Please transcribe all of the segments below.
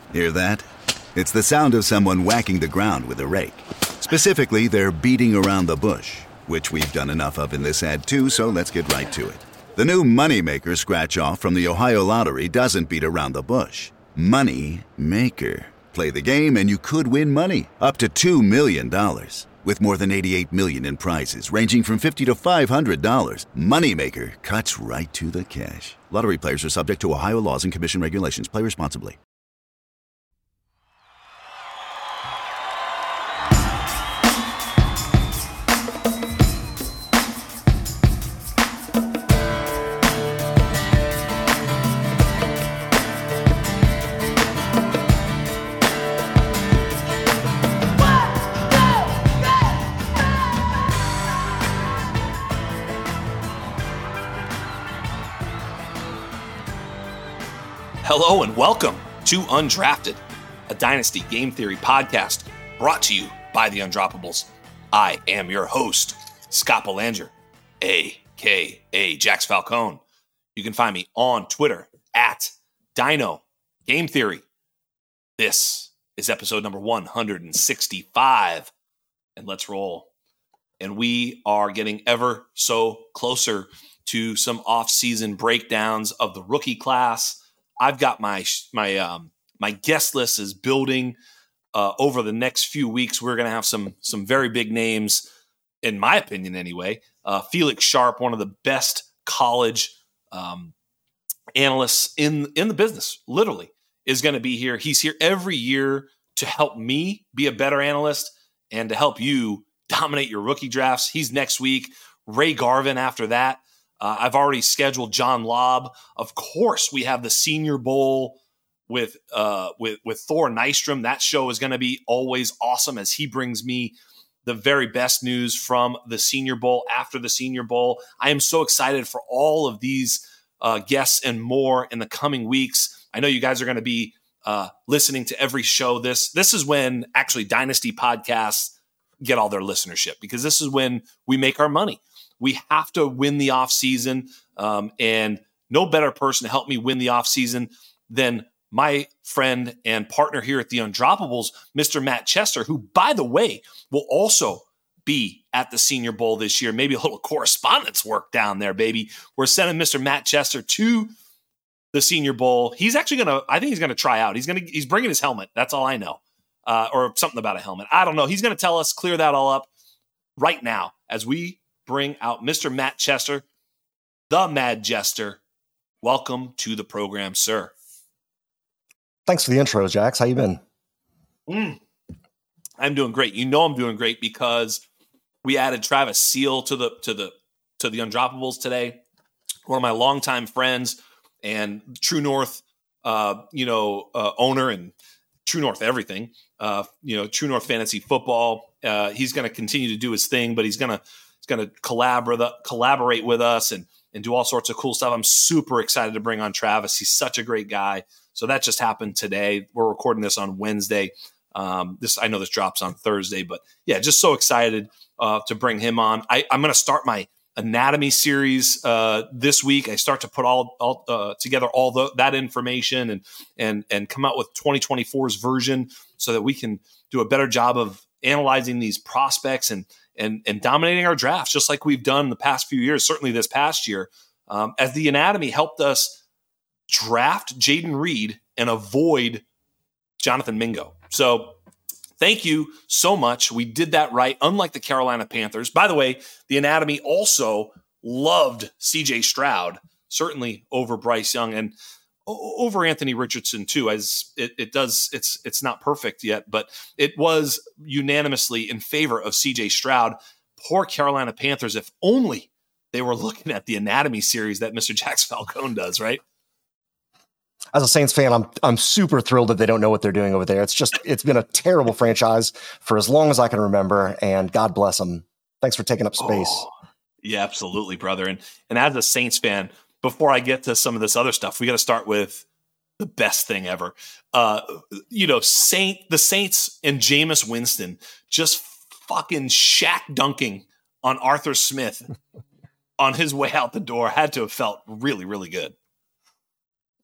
Hear that? It's the sound of someone whacking the ground with a rake. Specifically, they're beating around the bush, which we've done enough of in this ad too, so let's get right to it. The new Moneymaker scratch-off from the Ohio Lottery doesn't beat around the bush. Money Maker. Play the game and you could win money, up to $2 million. With more than $88 million in prizes, ranging from $50 to $500, Moneymaker cuts right to the cash. Lottery players are subject to Ohio laws and commission regulations. Play responsibly. Hello and welcome to Undrafted, a Dynasty Game Theory podcast brought to you by the Undroppables. I am your host, Scott Belanger, a.k.a. Jax Falcone. You can find me on Twitter at Dino Game Theory. This is episode number 165, and let's roll. And we are getting ever so closer to some off-season breakdowns of the rookie class. I've got my guest list is building over the next few weeks. We're going to have some very big names, in my opinion, anyway. Felix Sharp, one of the best college analysts in the business, literally, is going to be here. He's here every year to help me be a better analyst and to help you dominate your rookie drafts. He's next week. Ray Garvin after that. I've already scheduled John Lobb. Of course, we have the Senior Bowl with Thor Nystrom. That show is going to be always awesome as he brings me the very best news from the Senior Bowl after the Senior Bowl. I am so excited for all of these guests and more in the coming weeks. I know you guys are going to be listening to every show. This is when actually Dynasty podcasts get all their listenership, because this is when we make our money. We have to win the offseason, and no better person to help me win the offseason than my friend and partner here at the Undroppables, Mr. Matt Chester, who, by the way, will also be at the Senior Bowl this year. Maybe a little correspondence work down there, baby. We're sending Mr. Matt Chester to the Senior Bowl. He's actually I think he's going to try out. He's bringing his helmet. That's all I know. Or something about a helmet. I don't know. He's going to tell us, clear that all up right now as we bring out Mr. Matt Chester, the Mad Jester. Welcome to the program, sir. Thanks for the intro, Jax. How you been? I'm doing great. You know I'm doing great because we added Travis Seal to the Undroppables today. One of my longtime friends and True North, owner and True North everything. True North Fantasy Football. He's going to continue to do his thing, but he's going to collaborate with us and do all sorts of cool stuff. I'm super excited to bring on Travis. He's such a great guy. So that just happened today. We're recording this on Wednesday. I know this drops on Thursday, but yeah, just so excited to bring him on. I'm going to start my anatomy series this week. I start to put all together that information and come out with 2024's version so that we can do a better job of analyzing these prospects and dominating our drafts, just like we've done the past few years, certainly this past year, as the anatomy helped us draft Jayden Reed and avoid Jonathan Mingo. So thank you so much. We did that right, unlike the Carolina Panthers. By the way, the anatomy also loved C.J. Stroud, certainly over Bryce Young and over Anthony Richardson too, as it's not perfect yet, but it was unanimously in favor of C.J. Stroud. Poor Carolina Panthers, if only they were looking at the anatomy series that Mr. Jax Falcone does, right? As a Saints fan, I'm super thrilled that they don't know what they're doing over there. It's been a terrible franchise for as long as I can remember, and God bless them. Thanks for taking up space. Oh, yeah, absolutely, brother. And as a Saints fan, before I get to some of this other stuff, we got to start with the best thing ever. The Saints and Jameis Winston just fucking shack dunking on Arthur Smith on his way out the door had to have felt really, really good.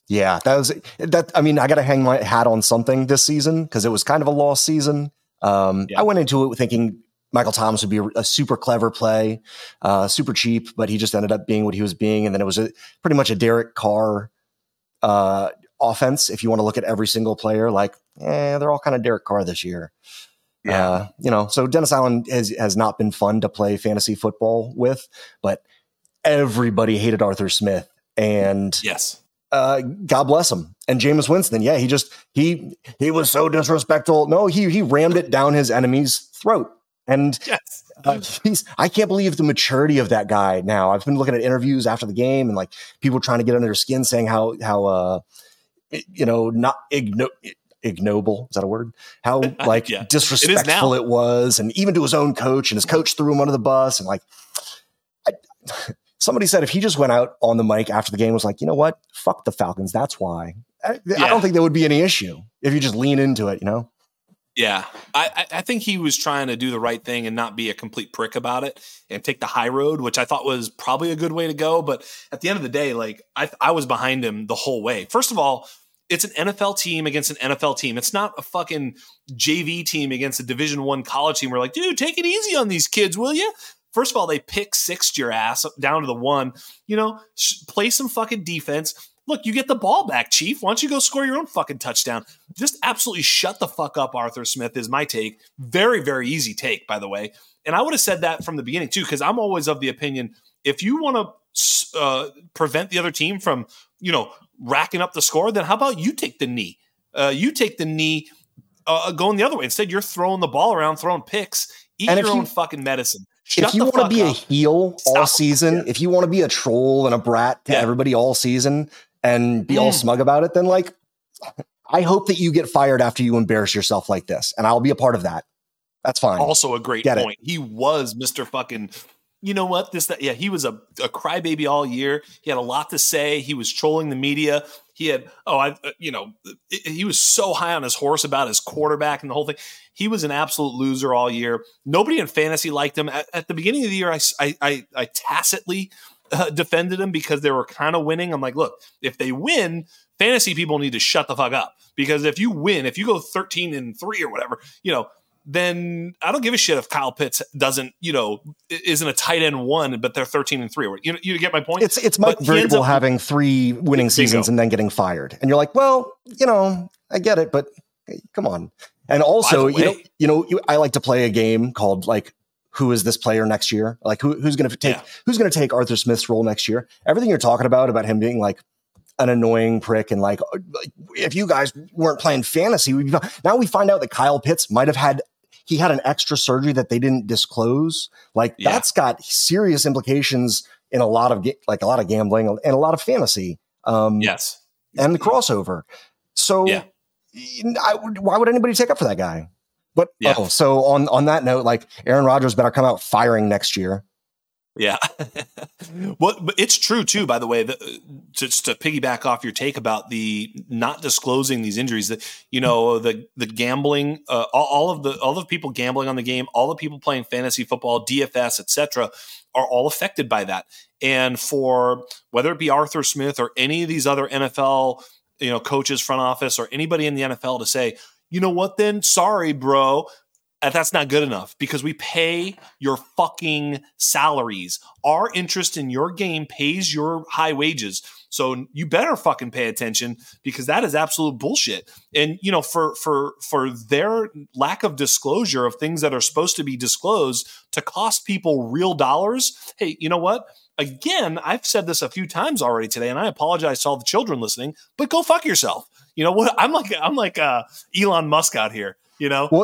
Yeah, that was that. I mean, I got to hang my hat on something this season because it was kind of a lost season. I went into it thinking Michael Thomas would be a super clever play, super cheap, but he just ended up being what he was being. And then it was pretty much a Derek Carr offense. If you want to look at every single player, like, they're all kind of Derek Carr this year. Yeah. So Dennis Allen has not been fun to play fantasy football with, but everybody hated Arthur Smith. And yes, God bless him. And Jameis Winston, he was so disrespectful. No, he rammed it down his enemy's throat. And yes. I can't believe the maturity of that guy now. I've been looking at interviews after the game and like people trying to get under their skin saying how not ignoble, is that a word? How like disrespectful it was, and even to his own coach, and his coach threw him under the bus. And like, somebody said if he just went out on the mic after the game was like, you know what, fuck the Falcons. That's why. I don't think there would be any issue if you just lean into it, Yeah, I think he was trying to do the right thing and not be a complete prick about it and take the high road, which I thought was probably a good way to go. But at the end of the day, like I was behind him the whole way. First of all, it's an NFL team against an NFL team. It's not a fucking JV team against a Division I college team. We're like, dude, take it easy on these kids, will you? First of all, they pick sixed your ass down to the 1. Play some fucking defense. Look, you get the ball back, Chief. Why don't you go score your own fucking touchdown? Just absolutely shut the fuck up, Arthur Smith, is my take. Very, very easy take, by the way. And I would have said that from the beginning, too, because I'm always of the opinion, if you want to prevent the other team from, racking up the score, then how about you take the knee? You take the knee going the other way. Instead, you're throwing the ball around, throwing picks. Eat your own fucking medicine. If you want to be a heel all season, if you want to be a troll and a brat to everybody all season and be all smug about it, then like, I hope that you get fired after you embarrass yourself like this, and I'll be a part of that. That's fine. Also a great point. He was Mr. fucking, he was a crybaby all year. He had a lot to say. He was trolling the media. He had, he was so high on his horse about his quarterback and the whole thing. He was an absolute loser all year. Nobody in fantasy liked him. At the beginning of the year, I tacitly defended him because they were kind of winning. I'm like, look, if they win, fantasy people need to shut the fuck up, because if you win, if you go 13-3 or whatever, then I don't give a shit if Kyle Pitts doesn't, isn't a tight end 1, but they're 13-3. You get my point? It's Mike Vrabel having 3 winning seasons and then getting fired. And you're like, well, I get it, but come on. And also, I like to play a game called like, who is this player next year? Like who's going to take Arthur Smith's role next year? Everything you're talking about him being like an annoying prick and like, if you guys weren't playing fantasy, now we find out that Kyle Pitts might have had an extra surgery that they didn't disclose. Like that's got serious implications in a lot of gambling and a lot of fantasy. Yes. And the crossover. So why would anybody take up for that guy? But so on that note, like Aaron Rodgers better come out firing next year. Yeah. Well, but it's true too, by the way, just to piggyback off your take about the not disclosing these injuries, that, the gambling, all of the people gambling on the game, all the people playing fantasy football, DFS, etc., are all affected by that. And for whether it be Arthur Smith or any of these other NFL, coaches, front office, or anybody in the NFL to say, you know what, then sorry, bro. That's not good enough, because we pay your fucking salaries. Our interest in your game pays your high wages. So you better fucking pay attention, because that is absolute bullshit. And, for their lack of disclosure of things that are supposed to be disclosed to cost people real dollars. Hey, you know what? Again, I've said this a few times already today, and I apologize to all the children listening, but go fuck yourself. You know what? I'm like Elon Musk out here. Well,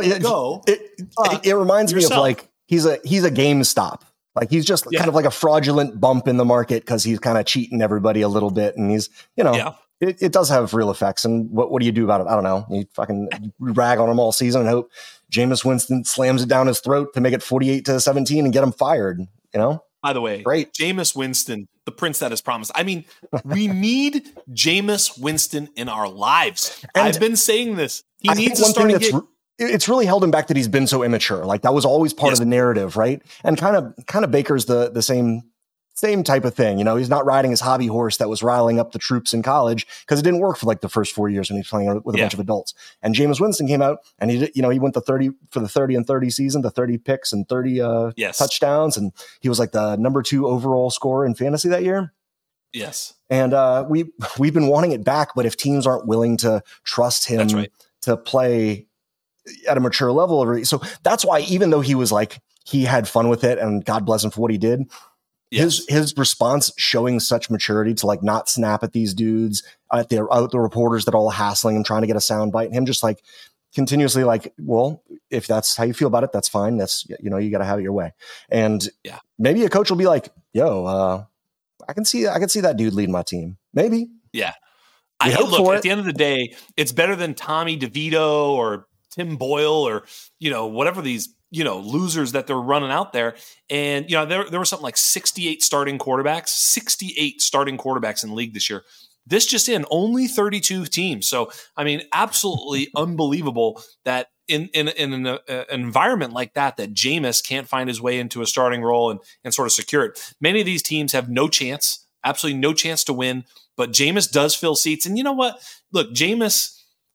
it reminds me of like he's a GameStop. Like he's just kind of like a fraudulent bump in the market because he's kind of cheating everybody a little bit, and he's it does have real effects. And what do you do about it? I don't know. You fucking rag on him all season and hope Jameis Winston slams it down his throat to make it 48-17 and get him fired. By the way, great. Jameis Winston, the prince that is promised. I mean, we need Jameis Winston in our lives. And I've been saying this. He needs to start it's really held him back that he's been so immature. Like that was always part of the narrative, right? And kind of Baker's the same same type of thing. He's not riding his hobby horse that was riling up the troops in college because it didn't work for like the first 4 years when he was playing with a bunch of adults. And Jameis Winston came out and he went the 30 for the 30 and 30 season, the 30 picks and 30 touchdowns. And he was like the number 2 overall scorer in fantasy that year. Yes. And we've been wanting it back, but if teams aren't willing to trust him to play at a mature level, so that's why, even though he was like, he had fun with it and God bless him for what he did, his response showing such maturity to like not snap at these dudes, at the reporters that are all hassling him, trying to get a sound bite, and him just like continuously like, well, if that's how you feel about it, that's fine. That's, you got to have it your way. And maybe a coach will be like, yo, I can see that dude leading my team. Maybe. Yeah. At the end of the day, it's better than Tommy DeVito or Tim Boyle or, whatever these, losers that they're running out there. And, there were something like 68 starting quarterbacks in the league this year. This just in, only 32 teams. So, I mean, absolutely unbelievable that in an environment like that Jameis can't find his way into a starting role and sort of secure it. Many of these teams have no chance, absolutely no chance to win, but Jameis does fill seats. And you know what? Look, Jameis,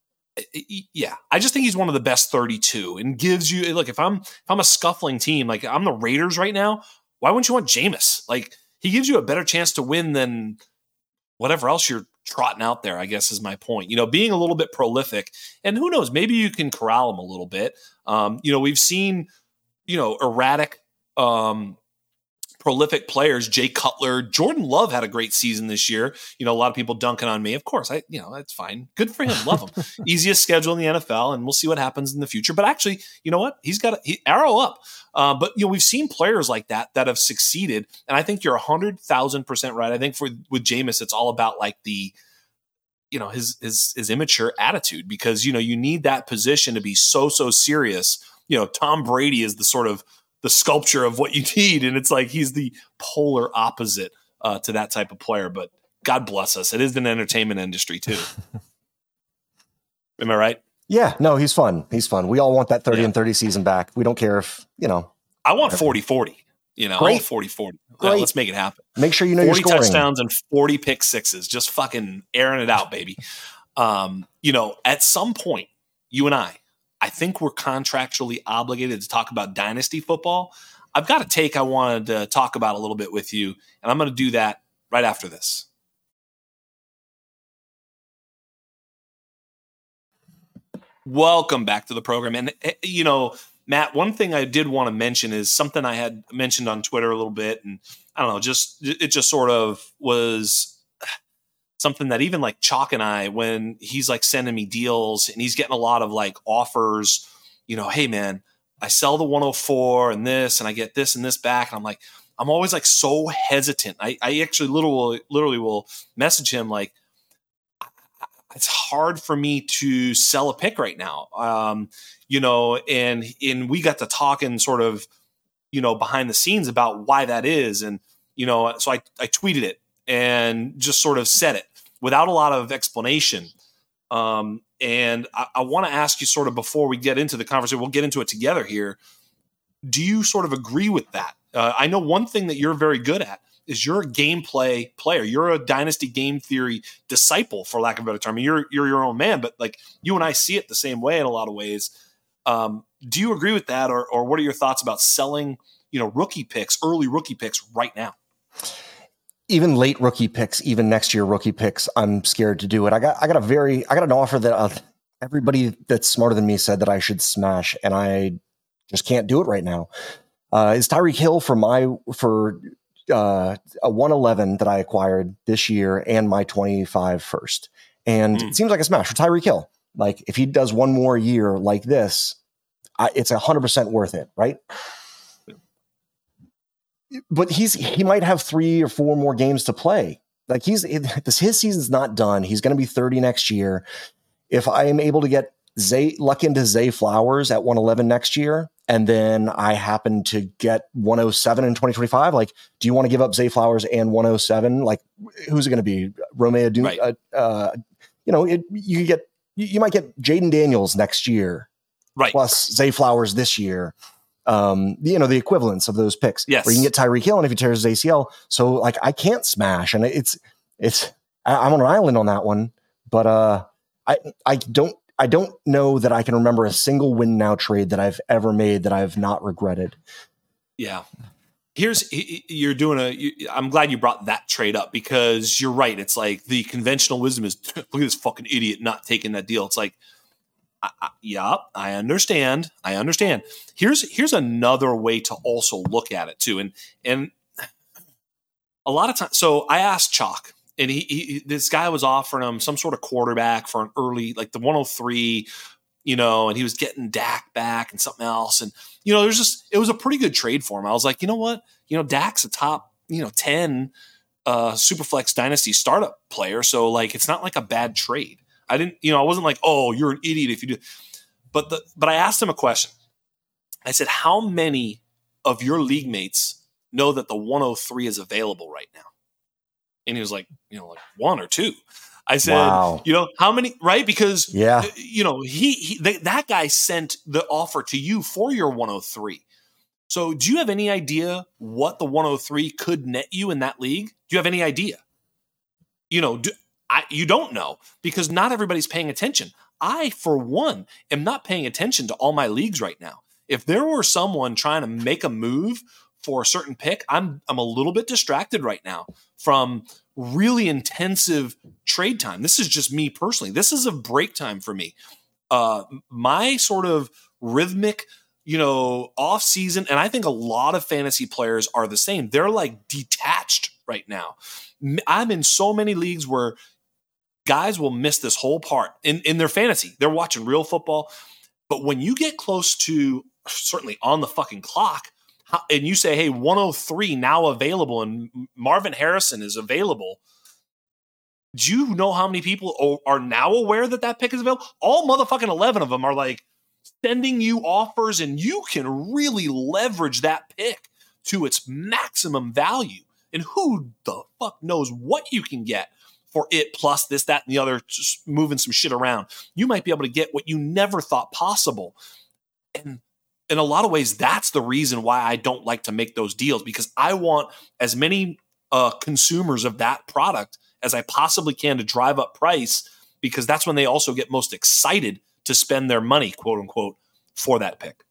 I just think he's one of the best 32 and gives you, look, if I'm a scuffling team, like I'm the Raiders right now, why wouldn't you want Jameis? Like, he gives you a better chance to win than whatever else you're trotting out there, I guess is my point. Being a little bit prolific, and who knows, maybe you can corral him a little bit. We've seen, erratic, prolific players, Jay Cutler, Jordan Love had a great season this year. A lot of people dunking on me. Of course, that's fine. Good for him. Love him. Easiest schedule in the NFL, and we'll see what happens in the future. But actually, you know what? He's got arrow up. But we've seen players like that have succeeded, and I think you're 100,000% right. I think with Jameis, it's all about like the, his immature attitude, because you need that position to be so serious. Tom Brady is the sort of the sculpture of what you need. And it's like, he's the polar opposite to that type of player, but God bless us. It is an entertainment industry too. Am I right? Yeah, no, he's fun. He's fun. We all want that 30 and 30 season back. We don't care if, I want 40-40, I want 40-40. Let's make it happen. Make sure you're scoring. 40 touchdowns and 40 pick sixes, just fucking airing it out, baby. At some point, you and I think we're contractually obligated to talk about dynasty football. I've got a take I wanted to talk about a little bit with you, and I'm going to do that right after this. Welcome back to the program. And, Matt, one thing I did want to mention is something I had mentioned on Twitter a little bit, and I don't know, it just sort of was something that even like Chalk and I, when he's like sending me deals and he's getting a lot of like offers, hey man, I sell the 104 and this, and I get this and this back. And I'm like, I'm always like so hesitant. I actually literally will message him like, it's hard for me to sell a pick right now. And we got to talking sort of, behind the scenes about why that is. And, so I tweeted it and just sort of said it without a lot of explanation. And I want to ask you sort of before we get into the conversation, we'll get into it together here. Do you sort of agree with that? I know one thing that you're very good at is you're a gameplay player. You're a dynasty game theory disciple, for lack of a better term. You're your own man, but like you and I see it the same way in a lot of ways. Do you agree with that? Or what are your thoughts about selling, rookie picks, early rookie picks right now? Even late rookie picks, even next year rookie picks, I'm scared to do it. I got an offer that everybody that's smarter than me said that I should smash, and I just can't do it right now. Is Tyreek Hill for a 111 that I acquired this year and my 25 first. And it seems like a smash for Tyreek Hill. Like if he does one more year like this, it's 100% worth it. Right. But he might have 3 or 4 more games to play. Like his season's not done. He's going to be 30 next year. If I am able to get luck into Zay Flowers at 111 next year, and then I happen to get 107 in 2025, like, do you want to give up Zay Flowers and 107? Like, who's it going to be? Romeo Doom? Right. You might get Jaden Daniels next year, right? Plus Zay Flowers this year. the equivalents of those picks. Yes. Where you can get Tyreek Hill, and if he tears his ACL, so like I can't smash, and I'm on an island on that one. But I don't know that I can remember a single win now trade that I've ever made that I've not regretted. Yeah. I'm glad you brought that trade up, because you're right. It's like the conventional wisdom is, look at this fucking idiot not taking that deal. It's like, I understand. Here's another way to also look at it too. And a lot of times, so I asked Chalk, and this guy was offering him some sort of quarterback for an early, like the 103, and he was getting Dak back and something else. And, it was a pretty good trade for him. I was like, you know what? Dak's a top, 10 Superflex Dynasty startup player. So like, it's not like a bad trade. I didn't, I wasn't like, oh, you're an idiot if you do. But I asked him a question. I said, how many of your league mates know that the 103 is available right now? And he was like, like one or two. I said, wow. How many, right? Because, yeah, that guy sent the offer to you for your 103. So do you have any idea what the 103 could net you in that league? Do you have any idea? You don't know, because not everybody's paying attention. I, for one, am not paying attention to all my leagues right now. If there were someone trying to make a move for a certain pick, I'm a little bit distracted right now from really intensive trade time. This is just me personally. This is a break time for me. My sort of rhythmic, off season, and I think a lot of fantasy players are the same. They're like detached right now. I'm in so many leagues where guys will miss this whole part in their fantasy. They're watching real football. But when you get close to certainly on the fucking clock, and you say, hey, 103 now available, and Marvin Harrison is available, do you know how many people are now aware that pick is available? All motherfucking 11 of them are like sending you offers, and you can really leverage that pick to its maximum value. And who the fuck knows what you can get for it, plus this, that, and the other, just moving some shit around. You might be able to get what you never thought possible. And in a lot of ways, that's the reason why I don't like to make those deals, because I want as many consumers of that product as I possibly can to drive up price, because that's when they also get most excited to spend their money, quote unquote, for that pick.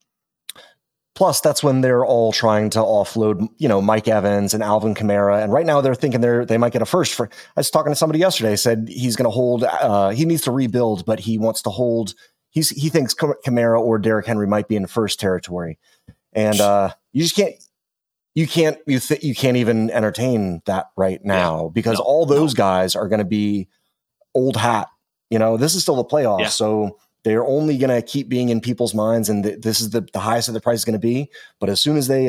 Plus, that's when they're all trying to offload, Mike Evans and Alvin Kamara. And right now they're thinking they might get a first. I was talking to somebody yesterday, said he's going to hold, he needs to rebuild, but he wants to hold. He thinks Kamara or Derrick Henry might be in first territory. And you just can't. You can't even entertain that right now, because all those guys are going to be old hat. This is still the playoffs, so they're only going to keep being in people's minds, and this is the highest that the price is going to be. But as soon as they,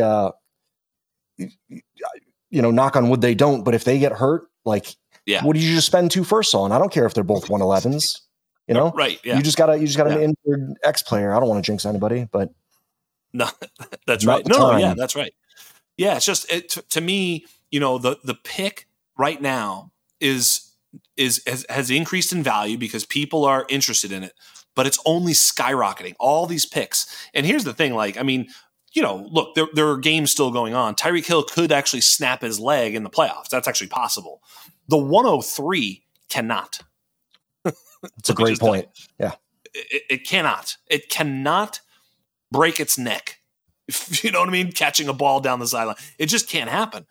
knock on wood, they don't. But if they get hurt, what did you just spend 2 firsts on? I don't care if they're both 111s. Right? Yeah. You just got an injured X player. I don't want to jinx anybody, but no, that's right. No, yeah, that's right. Yeah, it's just to me, the pick right now has increased in value because people are interested in it, but it's only skyrocketing. All these picks, and here's the thing: look, there are games still going on. Tyreek Hill could actually snap his leg in the playoffs. That's actually possible. The 103 cannot. It's a great point. Yeah, it cannot. It cannot break its neck. You know what I mean? Catching a ball down the sideline. It just can't happen.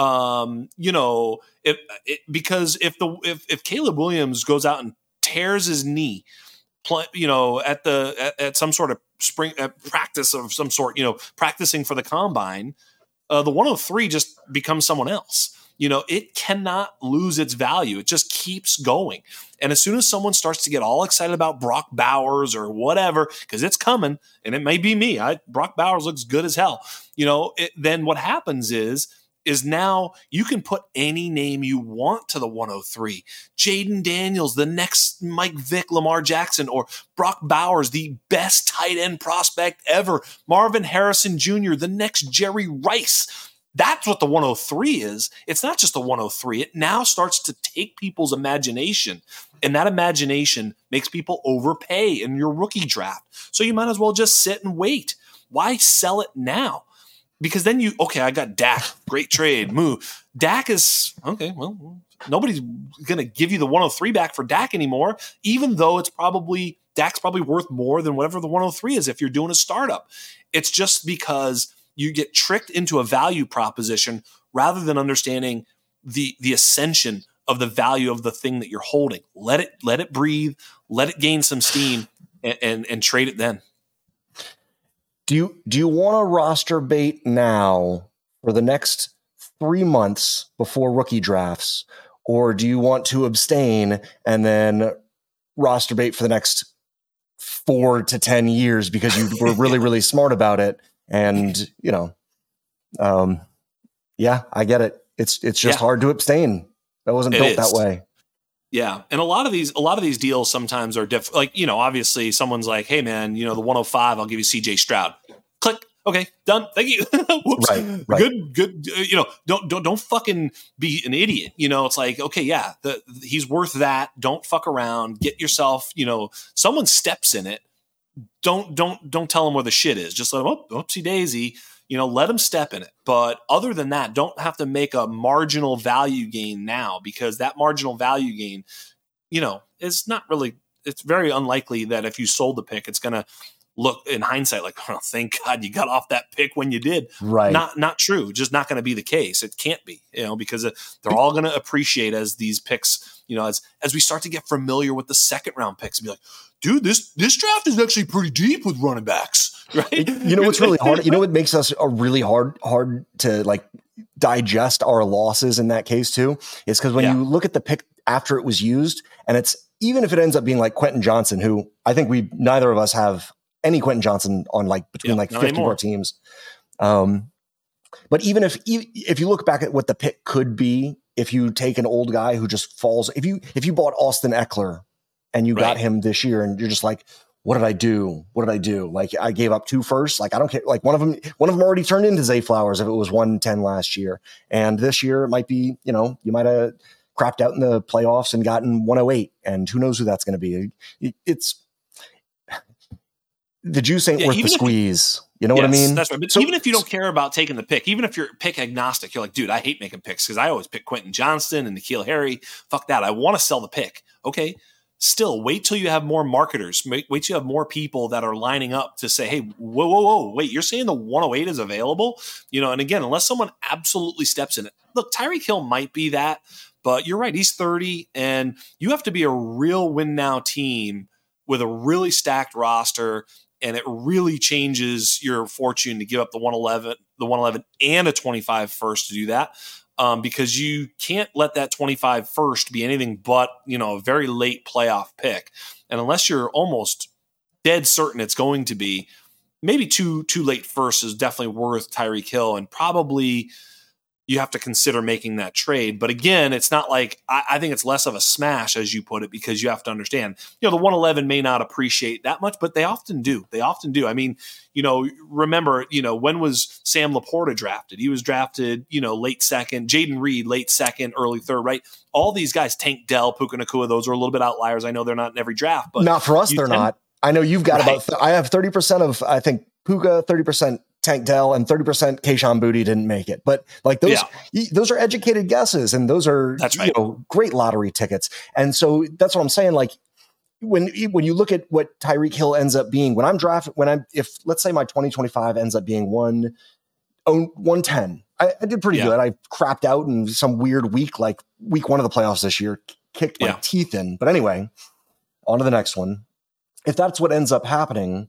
Because if Caleb Williams goes out and tears his knee, at some sort of spring practice of some sort, practicing for the combine, the 103 just becomes someone else. It cannot lose its value. It just keeps going. And as soon as someone starts to get all excited about Brock Bowers or whatever, because it's coming, and it may be me, Brock Bowers looks good as hell. Then what happens is now you can put any name you want to the 103. Jaden Daniels, the next Mike Vick, Lamar Jackson, or Brock Bowers, the best tight end prospect ever. Marvin Harrison Jr., the next Jerry Rice. That's what the 103 is. It's not just the 103. It now starts to take people's imagination, and that imagination makes people overpay in your rookie draft. So you might as well just sit and wait. Why sell it now? Because then I got Dak, great trade, move. Dak is okay. Well, nobody's going to give you the 103 back for Dak anymore, even though Dak's probably worth more than whatever the 103 is if you're doing a startup. It's just because you get tricked into a value proposition rather than understanding the ascension of the value of the thing that you're holding. Let it breathe, let it gain some steam, and trade it then. Do you want to roster bait now for the next 3 months before rookie drafts, or do you want to abstain and then roster bait for the next 4 to 10 years because you were really, really smart about it? And yeah, I get it. It's just hard to abstain. That wasn't built that way. Yeah. And a lot of these deals sometimes are different. Like, obviously someone's like, hey man, the 105, I'll give you CJ Stroud. Click. Okay, done. Thank you. Whoops. Right. Good. Don't fucking be an idiot. It's like, okay, yeah, he's worth that. Don't fuck around. Get yourself, someone steps in it. Don't tell him where the shit is. Just let him, oopsie daisy. Let them step in it. But other than that, don't have to make a marginal value gain now, because that marginal value gain, is not really, it's very unlikely that if you sold the pick, it's going to look in hindsight like, oh, thank God you got off that pick when you did. Right. Not true. Just not going to be the case. It can't be, because they're all going to appreciate as these picks, as we start to get familiar with the second round picks and be like, dude, this draft is actually pretty deep with running backs. Right. What's really hard? What makes us really hard to like digest our losses in that case too, is because when you look at the pick after it was used, and it's, even if it ends up being like Quentin Johnson, who I think neither of us have any Quentin Johnson on between 50 more teams. But even if you look back at what the pick could be, if you take an old guy who just falls, if you bought Austin Eckler and you got him this year and you're just like, what did I do? Like, I gave up 2 firsts. Like, I don't care. Like, one of them already turned into Zay Flowers if it was 110 last year. And this year it might be, you might have crapped out in the playoffs and gotten 108, and who knows who that's going to be. It's the juice ain't worth the squeeze. You know what I mean? That's right. But even if you don't care about taking the pick, even if you're pick agnostic, you're like, dude, I hate making picks because I always pick Quentin Johnston and N'Keal Harry. Fuck that. I want to sell the pick. Okay. Still, wait till you have more marketers. Wait till you have more people that are lining up to say, hey, whoa, wait, you're saying the 108 is available? And again, unless someone absolutely steps in it. Look, Tyreek Hill might be that, but you're right. He's 30, and you have to be a real win now team with a really stacked roster, and it really changes your fortune to give up the 111 and a 25 first to do that. Because you can't let that 25 first be anything but, a very late playoff pick. And unless you're almost dead certain it's going to be, maybe too late first is definitely worth Tyreek Hill, and probably you have to consider making that trade. But again, it's not like, I think it's less of a smash, as you put it, because you have to understand, the 111 may not appreciate that much, but they often do. I mean, remember, when was Sam Laporta drafted? He was drafted, late second. Jaden Reed, late second, early third, right? All these guys, Tank Dell, Puka Nacua, those are a little bit outliers. I know they're not in every draft, but not for us. They're not. I know you've got I have 30% of, I think, Puka, 30% Tank Dell, and 30% Kayshon Boutte didn't make it. But like those are educated guesses, and those are great lottery tickets. And so that's what I'm saying. Like, when you look at what Tyreek Hill ends up being, if let's say my 2025 ends up being 110, I did pretty good. I crapped out in some weird week, like week 1 of the playoffs this year, kicked my teeth in. But anyway, on to the next one. If that's what ends up happening,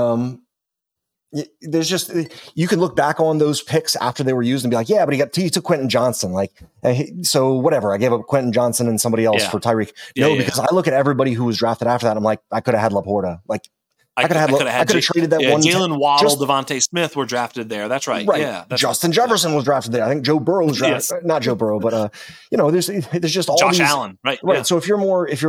there's just, you can look back on those picks after they were used and be like, yeah, but he took Quentin Johnson. Like, so whatever, I gave up Quentin Johnson and somebody else for Tyreek. Because I look at everybody who was drafted after that. I'm like, I could have had Laporta. Like, I could have traded that one. Jalen Waddle, Devontae Smith were drafted there. That's right. Yeah. Justin Jefferson was drafted there. I think Joe Burrow was drafted. Not Joe Burrow, but there's just all Josh Allen. Right. Right. Yeah. So if you're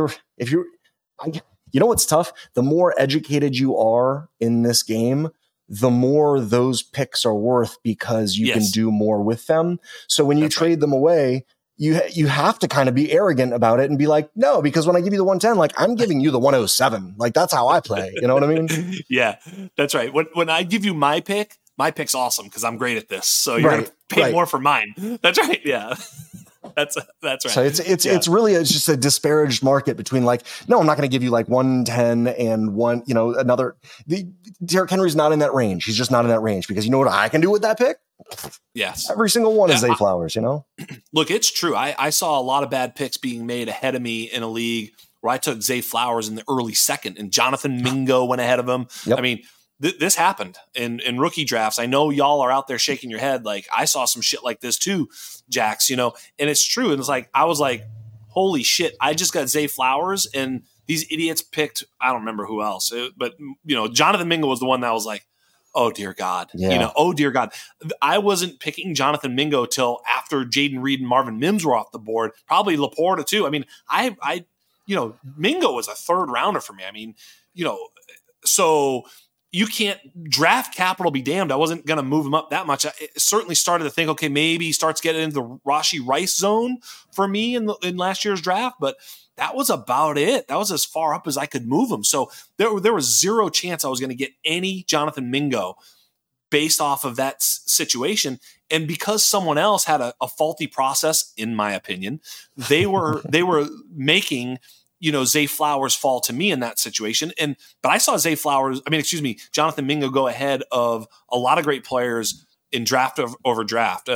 what's tough? The more educated you are in this game, the more those picks are worth, because you can do more with them. So when you trade them away, you have to kind of be arrogant about it and be like, no, because when I give you the 110, like I'm giving you the 107. Like that's how I play. You know what I mean? Yeah, that's right. When I give you my pick's awesome because I'm great at this. So you're going to pay more for mine. That's right. Yeah. That's right. So it's really just a disparaged market between like, no, I'm not going to give you like 110 and one, another. Derrick Henry's not in that range. He's just not in that range because you know what I can do with that pick? Yes. Every single one is Zay Flowers, Look, it's true. I saw a lot of bad picks being made ahead of me in a league where I took Zay Flowers in the early second and Jonathan Mingo went ahead of him. Yep. I mean, this happened in rookie drafts. I know y'all are out there shaking your head. Like I saw some shit like this too, Jax, and it's true. And it's like, I was like, holy shit, I just got Zay Flowers and these idiots picked, I don't remember who else, but Jonathan Mingo was the one that was like, oh dear God, oh dear God. I wasn't picking Jonathan Mingo till after Jaden Reed and Marvin Mims were off the board, probably Laporta too. I mean, I Mingo was a third rounder for me. I mean, so you can't draft capital be damned. I wasn't going to move him up that much. I certainly started to think, okay, maybe he starts getting into the Rashee Rice zone for me in last year's draft, but that was about it. That was as far up as I could move him. So there was zero chance I was going to get any Jonathan Mingo based off of that situation. And because someone else had a faulty process, in my opinion, they were making Zay Flowers fall to me in that situation. But I saw Jonathan Mingo go ahead of a lot of great players in draft over draft.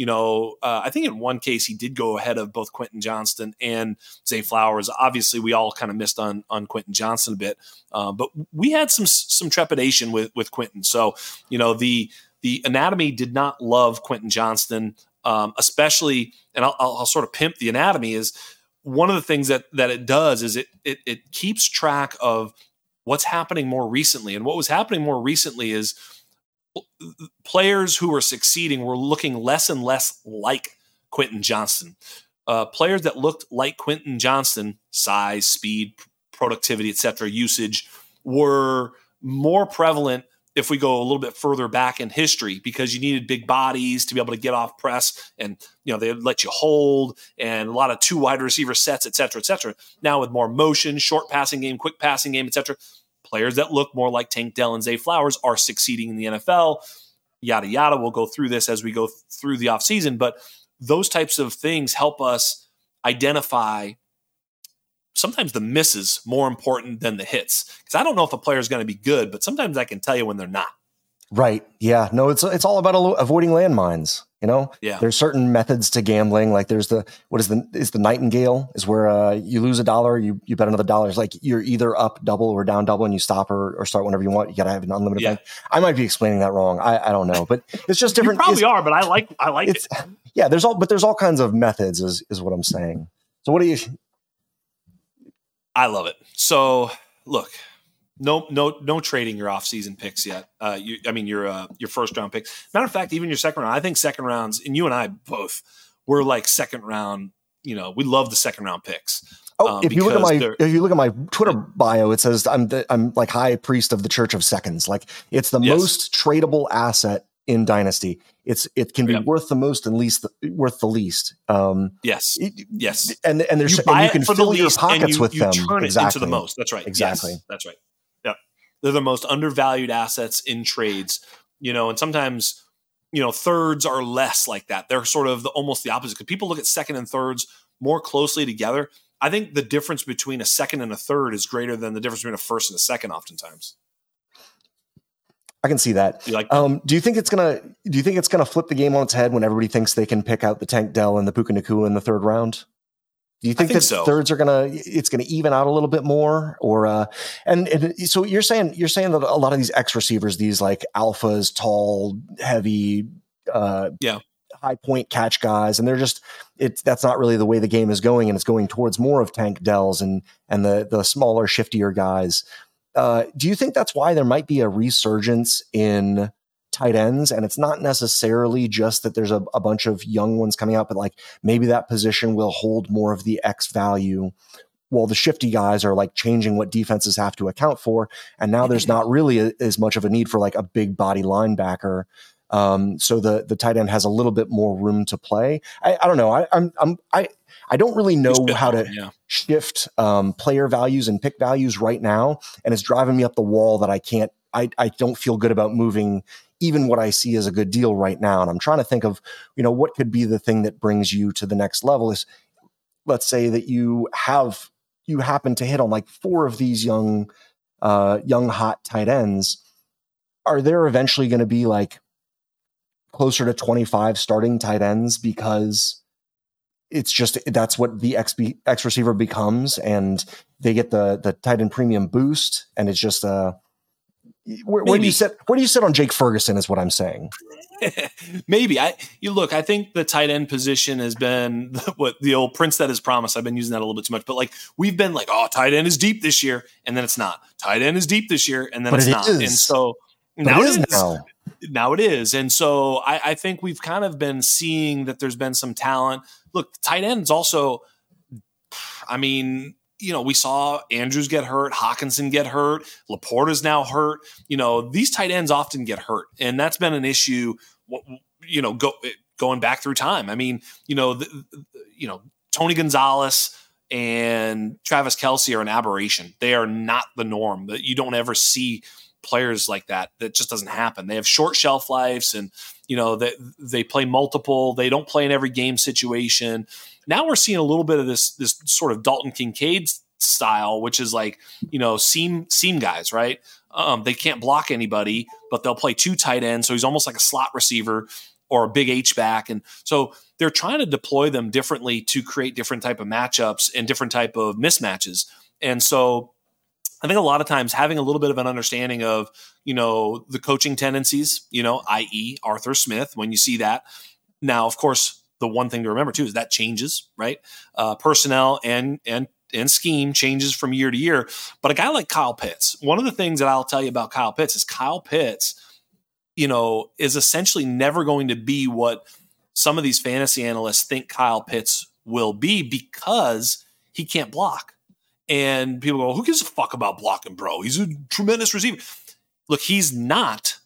I think in one case he did go ahead of both Quentin Johnston and Zay Flowers. Obviously we all kind of missed on Quentin Johnston a bit. But we had some trepidation with Quentin. So, the anatomy did not love Quentin Johnston, especially, and I'll sort of pimp the anatomy is, one of the things that it does is it keeps track of what's happening more recently. And what was happening more recently is players who were succeeding were looking less and less like Quentin Johnston. Players that looked like Quentin Johnston, size, speed, productivity, etc., usage, were more prevalent if we go a little bit further back in history, because you needed big bodies to be able to get off press, and they let you hold, and a lot of 2 wide receiver sets, et cetera, et cetera. Now with more motion, short passing game, quick passing game, et cetera, players that look more like Tank Dell and Zay Flowers are succeeding in the NFL. Yada yada. We'll go through this as we go through the offseason, but those types of things help us identify sometimes the misses more important than the hits. Because I don't know if a player is going to be good, but sometimes I can tell you when they're not. Right. Yeah. No, it's all about avoiding landmines. Yeah. There's certain methods to gambling. Like there's the Nightingale is where you lose $1, you bet another $1. It's like you're either up double or down double, and you stop or start whenever you want. You got to have an unlimited bank. I might be explaining that wrong. I don't know, but it's just different. You probably are, but I like it. Yeah. There's all kinds of methods is what I'm saying. So what do you? I love it. So look, no trading your off-season picks yet. Your first round pick. Matter of fact, even your second round. I think second rounds, and you and I both, we're like second round. We love the second round picks. If you look at my Twitter bio, it says I'm like high priest of the Church of Seconds. Like it's the most tradable asset in Dynasty. It can be worth the most and worth the least. Yes. And you can fill your pockets with them. Turn it into the most. That's right. Exactly. Yes, that's right. Yeah. They're the most undervalued assets in trades. And sometimes thirds are less like that. They're sort of almost the opposite, because people look at second and thirds more closely together. I think the difference between a second and a third is greater than the difference between a first and a second oftentimes. I can see that. You like that? Do you think it's gonna flip the game on its head when everybody thinks they can pick out the Tank Dell and the Puka Nacua in the third round? Do you think that thirds are gonna even out a little bit more, or and so you're saying that a lot of these X receivers, these like alphas, tall, heavy, high point catch guys, and that's not really the way the game is going, and it's going towards more of Tank Dells and the smaller, shiftier guys. Do you think that's why there might be a resurgence in tight ends? And it's not necessarily just that there's a bunch of young ones coming out, but like maybe that position will hold more of the X value while the shifty guys are like changing what defenses have to account for. And now there's not really as much of a need for like a big body linebacker. So the tight end has a little bit more room to play. I don't know. I don't really know how to shift player values and pick values right now, and it's driving me up the wall that I don't feel good about moving even what I see as a good deal right now. And I'm trying to think of, what could be the thing that brings you to the next level. Is, let's say that you happen to hit on like 4 of these young hot tight ends. Are there eventually going to be like closer to 25 starting tight ends because it's just, that's what the X receiver becomes, and they get the tight end premium boost, and it's just where do you sit on Jake Ferguson is what I'm saying. Maybe. I think the tight end position has been what the old Prince that is promised. I've been using that a little bit too much, but like we've been like, oh, tight end is deep this year, and then it's not. Tight end is deep this year, and then it's not. And so now it is. Now it is. And so I think we've kind of been seeing that there's been some talent. Look, tight ends also, we saw Andrews get hurt, Hawkinson get hurt, Laporta's now hurt. These tight ends often get hurt, and that's been an issue, going back through time. Tony Gonzalez and Travis Kelce are an aberration. They are not the norm. You don't ever see players like that. That just doesn't happen. They have short shelf lives, and they play multiple. They don't play in every game situation. Now we're seeing a little bit of this sort of Dalton Kincaid style, which is like seam guys, right? They can't block anybody, but they'll play 2 tight ends, so he's almost like a slot receiver or a big H-back, and so they're trying to deploy them differently to create different type of matchups and different type of mismatches, and so. I think a lot of times having a little bit of an understanding of, the coaching tendencies, i.e. Arthur Smith, when you see that. Now, of course, the one thing to remember too is that changes, right? Personnel and scheme changes from year to year. But a guy like Kyle Pitts, one of the things that I'll tell you about Kyle Pitts is Kyle Pitts, is essentially never going to be what some of these fantasy analysts think Kyle Pitts will be because he can't block. And people go, who gives a fuck about blocking, bro? He's a tremendous receiver. Look, he's not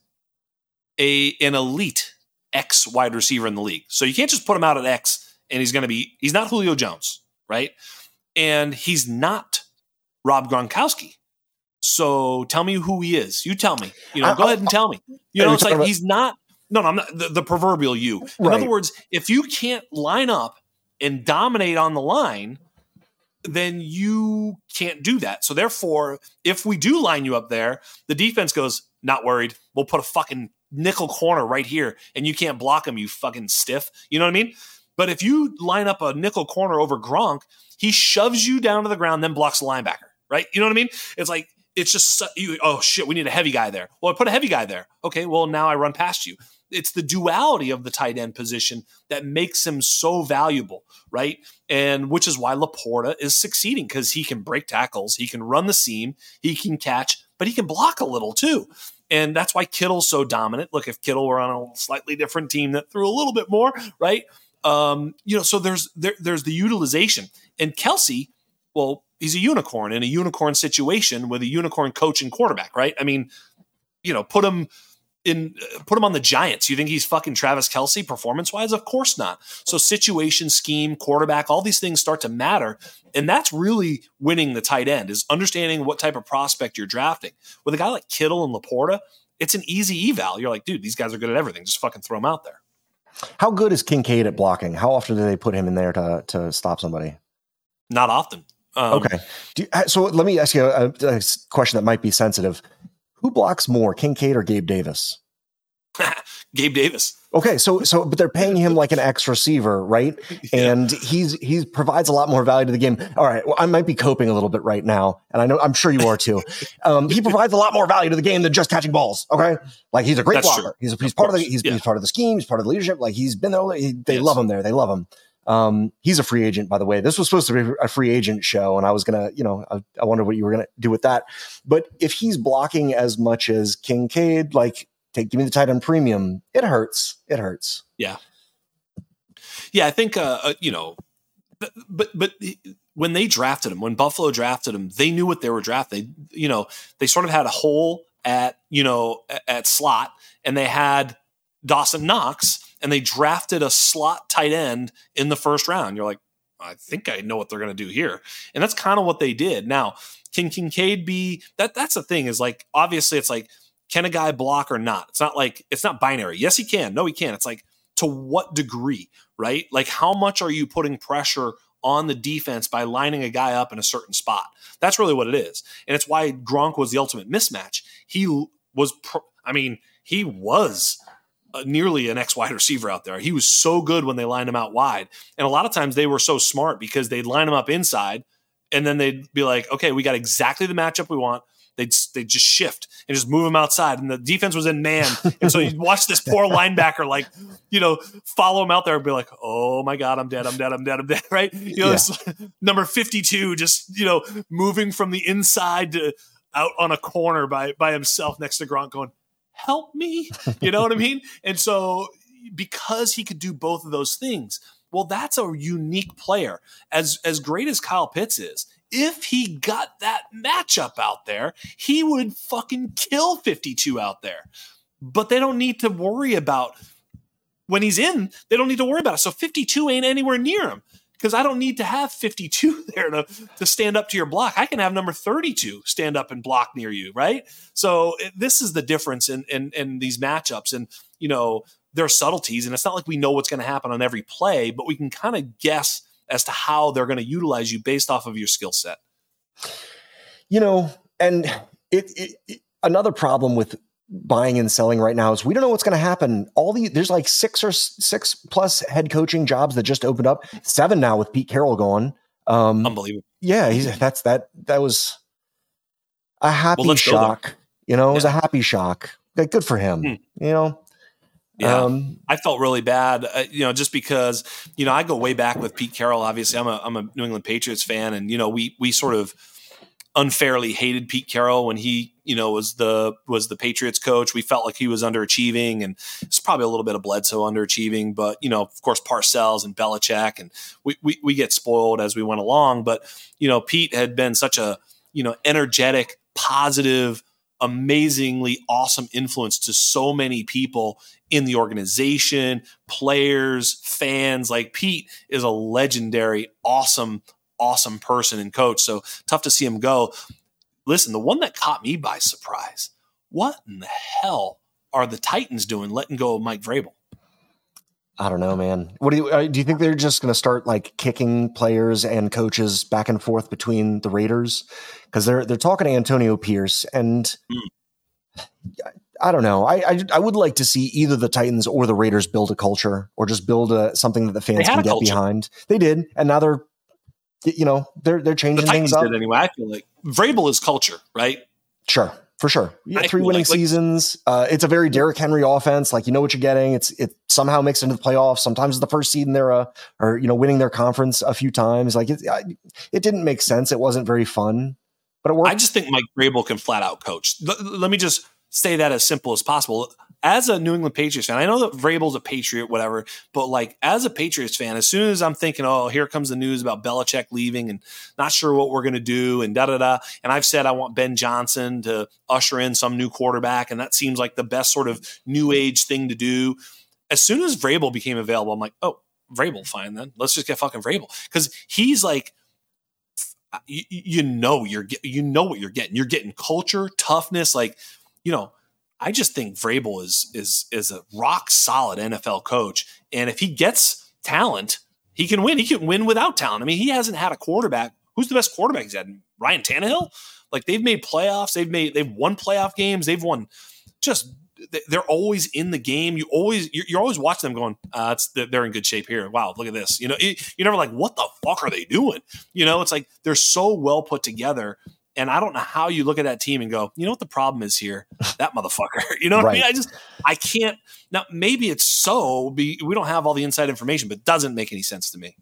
an elite X wide receiver in the league. So you can't just put him out at X and he's not Julio Jones, right? And he's not Rob Gronkowski. So tell me who he is. You tell me. Go ahead and tell me. It's like he's not. No, I'm not the proverbial you. In other words, if you can't line up and dominate on the line, then you can't do that. So therefore, if we do line you up there, the defense goes, not worried. We'll put a fucking nickel corner right here, and you can't block him, you fucking stiff. You know what I mean? But if you line up a nickel corner over Gronk, he shoves you down to the ground, then blocks the linebacker, right? You know what I mean? It's like, it's just, oh shit, we need a heavy guy there. Well, I put a heavy guy there. Okay, well, now I run past you. It's the duality of the tight end position that makes him so valuable, right? And which is why Laporta is succeeding, because he can break tackles, he can run the seam, he can catch, but he can block a little too. And that's why Kittle's so dominant. Look, if Kittle were on a slightly different team that threw a little bit more, right? So there's the utilization. And Kelce, well, he's a unicorn in a unicorn situation with a unicorn coach and quarterback, right? Put him on the Giants. You think he's fucking Travis Kelce performance-wise? Of course not. So situation, scheme, quarterback, all these things start to matter. And that's really winning the tight end, is understanding what type of prospect you're drafting. With a guy like Kittle and Laporta, it's an easy eval. You're like, dude, these guys are good at everything. Just fucking throw them out there. How good is Kincaid at blocking? How often do they put him in there to stop somebody? Not often. Okay. So let me ask you a question that might be sensitive. Who blocks more, Kincaid or Gabe Davis? Gabe Davis. Okay, but they're paying him like an X receiver, right? Yeah. And he provides a lot more value to the game. All right, well, I might be coping a little bit right now, and I'm sure you are too. He provides a lot more value to the game than just catching balls. Okay, like he's a great blocker. He's part of the scheme. He's part of the leadership. Like he's been there. They love him there. They love him. He's a free agent, by the way. This was supposed to be a free agent show, and I was gonna, I wondered what you were gonna do with that. But if he's blocking as much as Kincaid, like, give me the tight end premium, it hurts. It hurts. Yeah. I think but when they drafted him, when Buffalo drafted him, they knew what they were drafting. They sort of had a hole at slot, and they had Dawson Knox and they drafted a slot tight end in the first round. You're like, I think I know what they're going to do here. And that's kind of what they did. Now, can Kincaid be that's the thing is like, obviously it's like, can a guy block or not? It's not like, it's not binary. Yes, he can. No, he can't. It's like, to what degree, right? Like how much are you putting pressure on the defense by lining a guy up in a certain spot? That's really what it is. And it's why Gronk was the ultimate mismatch. He was nearly an X wide receiver out there. He was so good when they lined him out wide. And a lot of times they were so smart because they'd line him up inside and then they'd be like, okay, we got exactly the matchup we want. They'd just shift and just move him outside. And the defense was in man. And so you'd watch this poor linebacker, like, follow him out there and be like, oh my God, I'm dead. Right. Number 52, just, moving from the inside to out on a corner by himself next to Gronk going, help me. You know what I mean? And so because he could do both of those things, well, that's a unique player. As great as Kyle Pitts is, if he got that matchup out there, he would fucking kill 52 out there. But they don't need to worry about when he's in, they don't need to worry about it. So 52 ain't anywhere near him because I don't need to have 52 there to stand up to your block. I can have number 32 stand up and block near you, right? So this is the difference in these matchups. And, there are subtleties, and it's not like we know what's going to happen on every play, but we can kind of guess as to how they're going to utilize you based off of your skill set. And another problem with buying and selling right now is we don't know what's going to happen. There's like 6 plus head coaching jobs that just opened up, 7 now with Pete Carroll going. Unbelievable. Yeah, that was a happy shock. It was a happy shock. Like, good for him. Yeah, I felt really bad, just because, I go way back with Pete Carroll. Obviously, I'm a New England Patriots fan, and we sort of unfairly hated Pete Carroll when he was the Patriots coach. We felt like he was underachieving, and it's probably a little bit of Bledsoe underachieving, but of course Parcells and Belichick, and we get spoiled as we went along. But Pete had been such a energetic, positive, amazingly awesome influence to so many people in the organization, players, fans. Like, Pete is a legendary, awesome person and coach. So tough to see him go. Listen, the one that caught me by surprise, what in the hell are the Titans doing letting go of Mike Vrabel? I don't know, man. What do you think they're just going to start like kicking players and coaches back and forth between the Raiders? Because they're talking to Antonio Pierce, and I don't know. I would like to see either the Titans or the Raiders build a culture, or just build something that the fans can get behind. They did, and now they're changing things up. Anyway, I feel like Vrabel is culture, right? Sure. For sure. 3 winning seasons. It's a very Derrick Henry offense. Like, what you're getting. It somehow makes it into the playoffs. Sometimes it's the first seed in their, winning their conference a few times. Like, it didn't make sense. It wasn't very fun, but it worked. I just think Mike Vrabel can flat out coach. Let me just say that as simple as possible. As a New England Patriots fan, I know that Vrabel's a Patriot, whatever, but like, as a Patriots fan, as soon as I'm thinking, oh, here comes the news about Belichick leaving and not sure what we're going to do and da-da-da, and I've said I want Ben Johnson to usher in some new quarterback, and that seems like the best sort of new age thing to do. As soon as Vrabel became available, I'm like, oh, Vrabel, fine then. Let's just get fucking Vrabel. Because he's like, you know what you're getting. You're getting culture, toughness, like, I just think Vrabel is a rock solid NFL coach. And if he gets talent, he can win. He can win without talent. I mean, he hasn't had a quarterback. Who's the best quarterback he's had? Ryan Tannehill? Like, they've made playoffs. They've won playoff games. They've won they're always in the game. You're always watching them going, they're in good shape here. Wow, look at this. You're never like, what the fuck are they doing? It's like they're so well put together. And I don't know how you look at that team and go, what the problem is here? That motherfucker. You know what I mean? I can't. Now, maybe it's so. We don't have all the inside information, but it doesn't make any sense to me.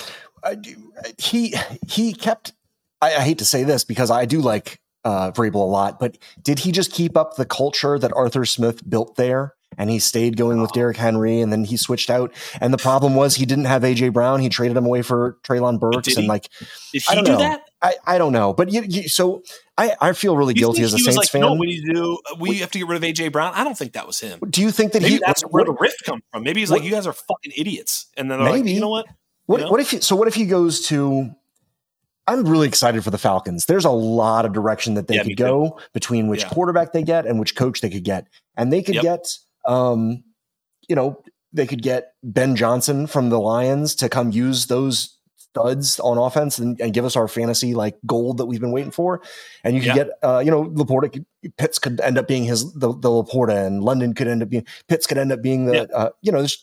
He kept, I hate to say this because I do like Vrabel a lot, but did he just keep up the culture that Arthur Smith built there? And he stayed going with Derrick Henry, and then he switched out. And the problem was he didn't have AJ Brown. He traded him away for Treylon Burks. And like, did he do that? I don't know, but so I feel really guilty as a Saints fan. No, we have to get rid of AJ Brown. I don't think that was him. Do you think that maybe that's where the rift comes from? Maybe he's like, you guys are fucking idiots, and then they're like, you know what? What if he goes to? I'm really excited for the Falcons. There's a lot of direction that they could go between which quarterback they get and which coach they could get, and they could get, they could get Ben Johnson from the Lions to come use those studs on offense and give us our fantasy like gold that we've been waiting for. And you could get, Laporta. Pitts could end up being the Laporta, and London could end up being Pitts could end up being the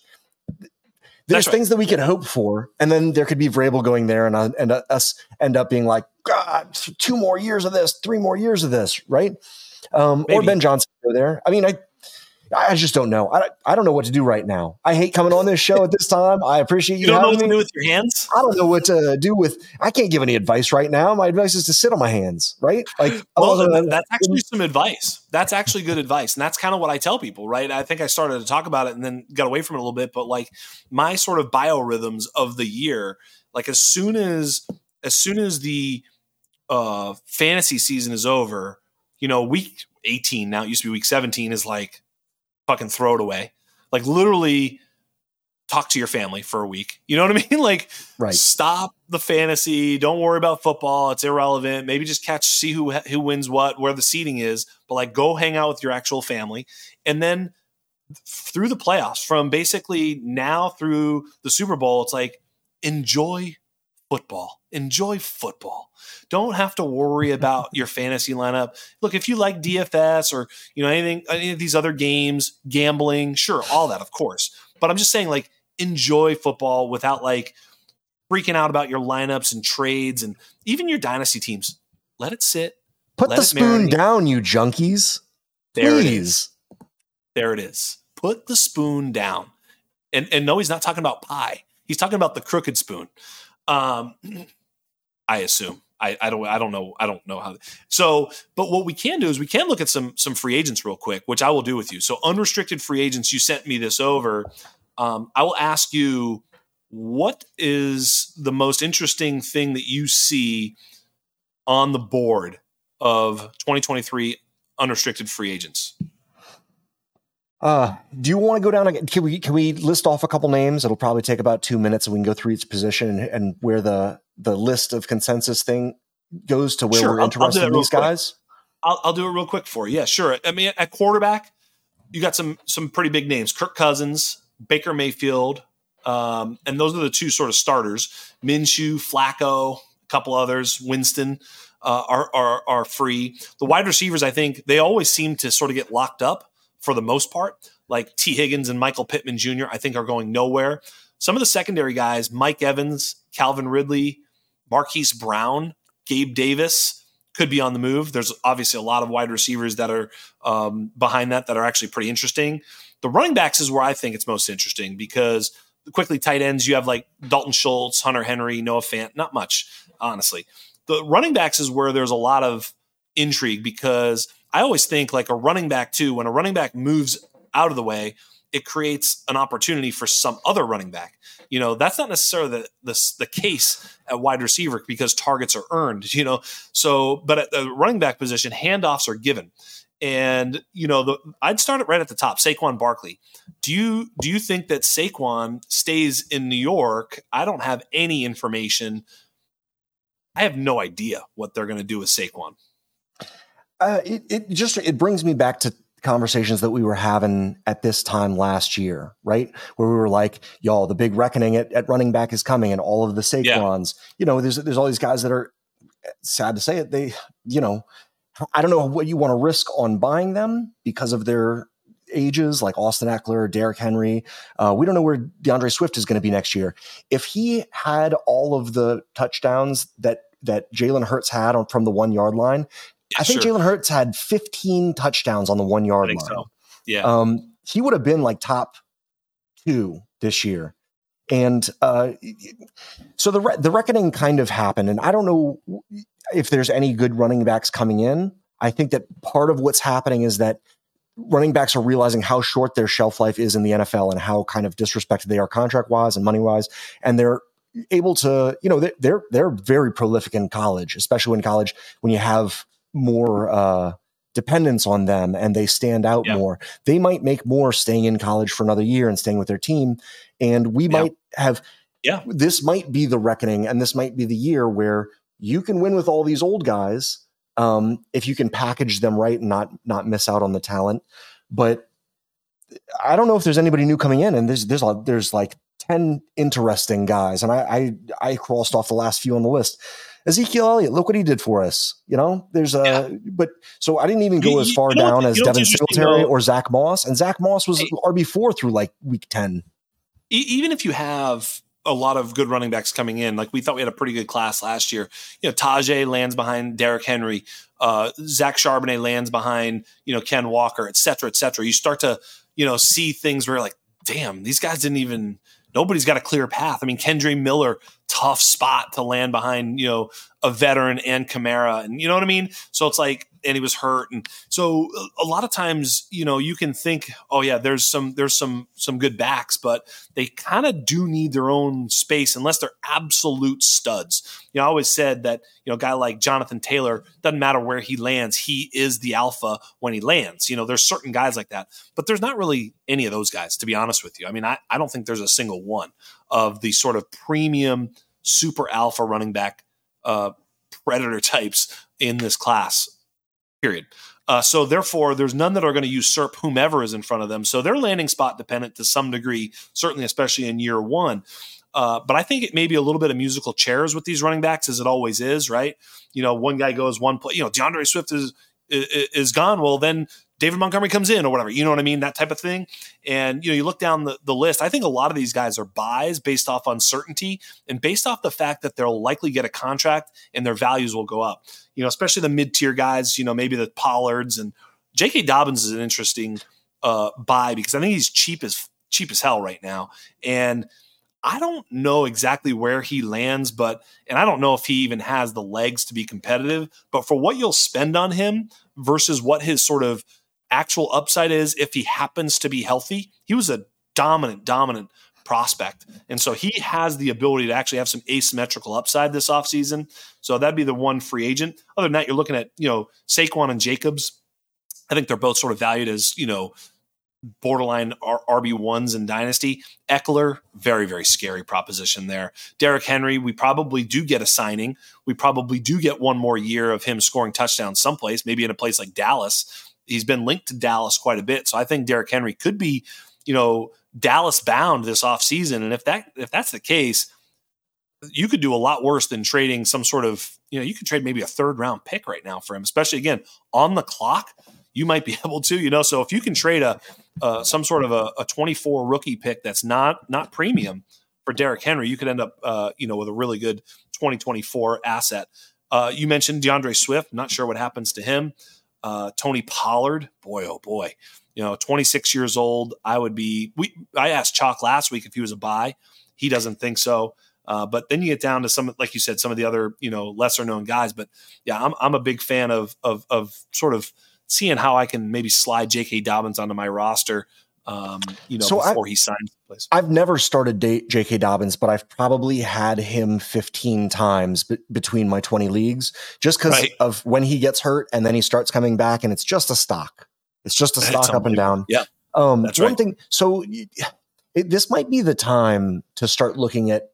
there's things that we could hope for, and then there could be Vrabel going there and us end up being like, God, 2 more years of this, 3 more years of this, right? Or Ben Johnson go there. I mean, I just don't know. I don't know what to do right now. I hate coming on this show at this time. I appreciate you. You don't know what to do with your hands? I don't know what to do with. I can't give any advice right now. My advice is to sit on my hands, right? Like, that's actually some advice. That's actually good advice, and that's kind of what I tell people, right? I think I started to talk about it and then got away from it a little bit, but like my sort of biorhythms of the year, like as soon as the fantasy season is over, week 18 now, it used to be week 17, is like, fucking throw it away. Like literally talk to your family for a week. You know what I mean? Like stop the fantasy. Don't worry about football. It's irrelevant. Maybe just see who wins what, where the seating is, but like go hang out with your actual family. And then through the playoffs, from basically now through the Super Bowl, it's like enjoy football. Enjoy football. Don't have to worry about your fantasy lineup. Look, if you like DFS or any of these other games, gambling, sure, all that, of course. But I'm just saying, like, enjoy football without like freaking out about your lineups and trades and even your dynasty teams. Let it sit. Put the spoon down, you junkies. There it is. There it is. Put the spoon down. And no, he's not talking about pie. He's talking about the crooked spoon. I assume. I don't know how. So, but what we can do is we can look at some free agents real quick, which I will do with you. So unrestricted free agents, you sent me this over. I will ask you, what is the most interesting thing that you see on the board of 2023 unrestricted free agents? Do you want to go down again? Can we list off a couple names? It'll probably take about 2 minutes, and we can go through each position and where the list of consensus thing goes to where we're interested in these guys. I'll do it real quick for you. Yeah, sure. I mean, at quarterback, you got some pretty big names: Kirk Cousins, Baker Mayfield, and those are the two sort of starters. Minshew, Flacco, a couple others, Winston are free. The wide receivers, I think, they always seem to sort of get locked up for the most part. Like T. Higgins and Michael Pittman Jr., I think, are going nowhere. Some of the secondary guys, Mike Evans, Calvin Ridley, Marquise Brown, Gabe Davis, could be on the move. There's obviously a lot of wide receivers that are behind that are actually pretty interesting. The running backs is where I think it's most interesting because quickly tight ends, you have like Dalton Schultz, Hunter Henry, Noah Fant, not much, honestly. The running backs is where there's a lot of intrigue because I always think like a running back too, when a running back moves out of the way, it creates an opportunity for some other running back. That's not necessarily the case at wide receiver because targets are earned, So, but at the running back position, handoffs are given. And, I'd start it right at the top, Saquon Barkley. Do you think that Saquon stays in New York? I don't have any information. I have no idea what they're going to do with Saquon. It brings me back to conversations that we were having at this time last year, right? Where we were like, y'all, the big reckoning at running back is coming and all of the Saquons, there's all these guys that are, sad to say it, they, I don't know what you want to risk on buying them because of their ages, like Austin Eckler, Derrick Henry. We don't know where DeAndre Swift is going to be next year. If he had all of the touchdowns that Jalen Hurts had from the 1 yard line, I think Jalen Hurts had 15 touchdowns on the 1 yard line. So. Yeah. He would have been like top 2 this year. And so the reckoning kind of happened. And I don't know if there's any good running backs coming in. I think that part of what's happening is that running backs are realizing how short their shelf life is in the NFL and how kind of disrespected they are contract-wise and money-wise. And they're able to, they're very prolific in college, especially in college when you have more dependence on them and they stand out more. They might make more staying in college for another year and staying with their team. And we might have, this might be the reckoning, and this might be the year where you can win with all these old guys if you can package them right and not miss out on the talent. But I don't know if there's anybody new coming in, and there's like 10 interesting guys, and I crossed off the last few on the list. Ezekiel Elliott, look what he did for us. There's but so I didn't even go as far down as Devin Singletary or Zach Moss, and Zach Moss was RB4 through like week 10. Even if you have a lot of good running backs coming in, like we thought we had a pretty good class last year. Tajay lands behind Derrick Henry, Zach Charbonnet lands behind Ken Walker, et cetera, et cetera. You start to see things where you're like, damn, these guys nobody's got a clear path. I mean, Kendre Miller, tough spot to land behind, a veteran and Kamara, and you know what I mean? So it's like, and he was hurt. And so a lot of times, you can think, oh yeah, there's some good backs, but they kind of do need their own space unless they're absolute studs. I always said that, a guy like Jonathan Taylor, doesn't matter where he lands, he is the alpha when he lands. There's certain guys like that, but there's not really any of those guys, to be honest with you. I mean, I don't think there's a single one of the sort of premium super alpha running back predator types in this class, period. So therefore, there's none that are going to usurp whomever is in front of them. So they're landing spot dependent to some degree, certainly, especially in year one. But I think it may be a little bit of musical chairs with these running backs, as it always is, right? One guy goes one play, DeAndre Swift is gone. Well, then David Montgomery comes in or whatever, you know what I mean? That type of thing. And, you look down the list, I think a lot of these guys are buys based off uncertainty and based off the fact that they'll likely get a contract and their values will go up, especially the mid-tier guys, maybe the Pollards, and J.K. Dobbins is an interesting buy because I think he's cheap as hell right now. And I don't know exactly where he lands, and I don't know if he even has the legs to be competitive, but for what you'll spend on him versus what his sort of actual upside is, if he happens to be healthy, he was a dominant prospect. And so he has the ability to actually have some asymmetrical upside this offseason. So that'd be the one free agent. Other than that, you're looking at, Saquon and Jacobs. I think they're both sort of valued as, borderline RB1s in Dynasty. Eckler, very, very scary proposition there. Derrick Henry, we probably do get a signing. We probably do get one more year of him scoring touchdowns someplace, maybe in a place like Dallas. He's been linked to Dallas quite a bit. So I think Derrick Henry could be, Dallas bound this offseason. And if that's the case, you could do a lot worse than trading some sort of, you could trade maybe a 3rd round pick right now for him, especially again, on the clock. You might be able to, so if you can trade some sort of a 24 rookie pick that's not premium for Derrick Henry, you could end up, with a really good 2024 asset. You mentioned DeAndre Swift. Not sure what happens to him. Tony Pollard, boy, oh boy, 26 years old. I asked Chalk last week if he was a buy. He doesn't think so. But then you get down to some, like you said, some of the other, lesser known guys. But yeah, I'm a big fan of sort of seeing how I can maybe slide J.K. Dobbins onto my roster, before he signs. I've never started J.K. Dobbins, but I've probably had him 15 times between my 20 leagues, just because of when he gets hurt and then he starts coming back, and it's just a stock. It's just a stock up and down. Yeah, that's one thing. So this might be the time to start looking at,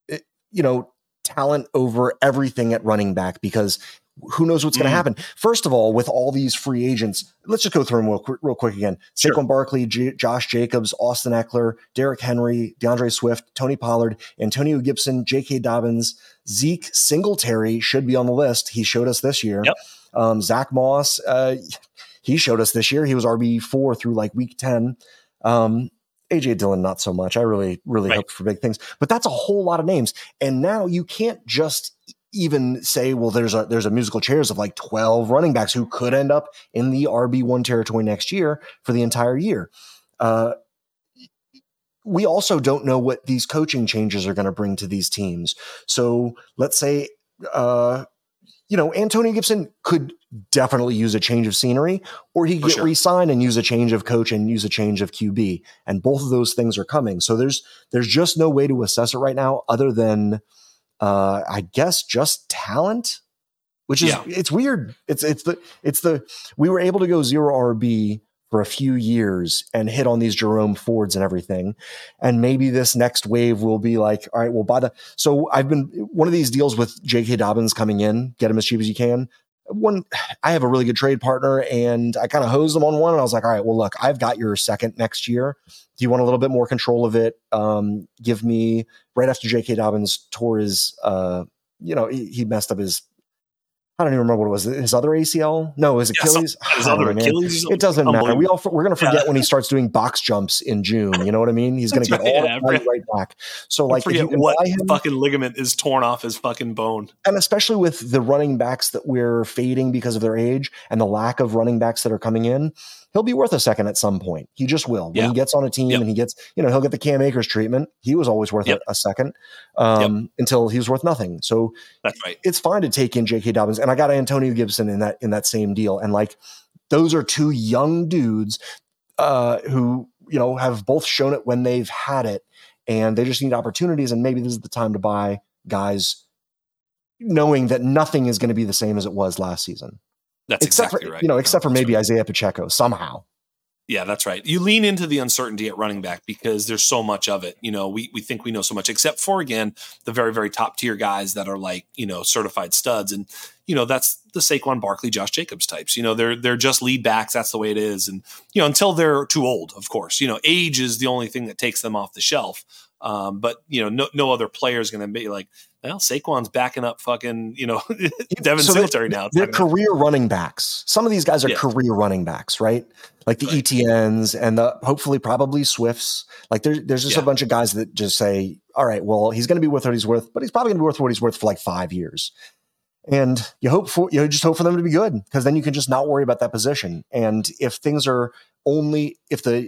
talent over everything at running back, because who knows what's going to happen. First of all, with all these free agents, let's just go through them real quick again. Sure. Saquon Barkley, Josh Jacobs, Austin Eckler, Derrick Henry, DeAndre Swift, Tony Pollard, Antonio Gibson, J.K. Dobbins, Zeke Singletary should be on the list. He showed us this year. Yep. Zach Moss, he showed us this year. He was RB4 through like week 10. A.J. Dillon, not so much. I really hope for big things. But that's a whole lot of names. And now you can't just even say, well, there's a musical chairs of like 12 running backs who could end up in the RB1 territory next year for the entire year. We also don't know what these coaching changes are going to bring to these teams. So let's say, Antonio Gibson could definitely use a change of scenery, or he could get re-signed and use a change of coach and use a change of QB. And both of those things are coming. So there's just no way to assess it right now other than, I guess, just talent, which is, it's weird. We were able to go 0 RB for a few years and hit on these Jerome Fords and everything. And maybe this next wave will be like, all right, we'll so I've been one of these deals with J.K. Dobbins coming in, get him as cheap as you can. I have a really good trade partner and I kind of hosed them on one. And I was like, all right, well, look, I've got your second next year. Do you want a little bit more control of it? Give me right after J.K. Dobbins tore his, he messed up his, I don't even remember what it was. His other ACL? No, his Achilles. His other Achilles. It doesn't matter. We're going to forget when he starts doing box jumps in June. You know what I mean? He's going to get all the money right back. So like, forget what fucking ligament is torn off his fucking bone. And especially with the running backs that we're fading because of their age and the lack of running backs that are coming in, he'll be worth a second at some point. He just will. When he gets on a team and he gets, he'll get the Cam Akers treatment. He was always worth a second until he was worth nothing. So that's right. It's fine to take in J.K. Dobbins. And I got Antonio Gibson in that same deal. And like, those are two young dudes who, have both shown it when they've had it and they just need opportunities. And maybe this is the time to buy guys knowing that nothing is going to be the same as it was last season. That's exactly right. Except for maybe Isaiah Pacheco somehow. Yeah, that's right. You lean into the uncertainty at running back because there's so much of it. We think we know so much, except for, again, the very, very top tier guys that are like, certified studs. And, that's the Saquon Barkley, Josh Jacobs types. They're just lead backs. That's the way it is. And, until they're too old, of course, age is the only thing that takes them off the shelf. But no other player is going to be like, well, Saquon's backing up fucking, Devin Singletary now. They're career running backs. Some of these guys are career running backs, right? Like the ETNs and the hopefully probably Swifts. Like there's just a bunch of guys that just say, all right, well, he's going to be worth what he's worth, but he's probably going to be worth what he's worth for like 5 years. And you just hope for them to be good because then you can just not worry about that position. And if things are only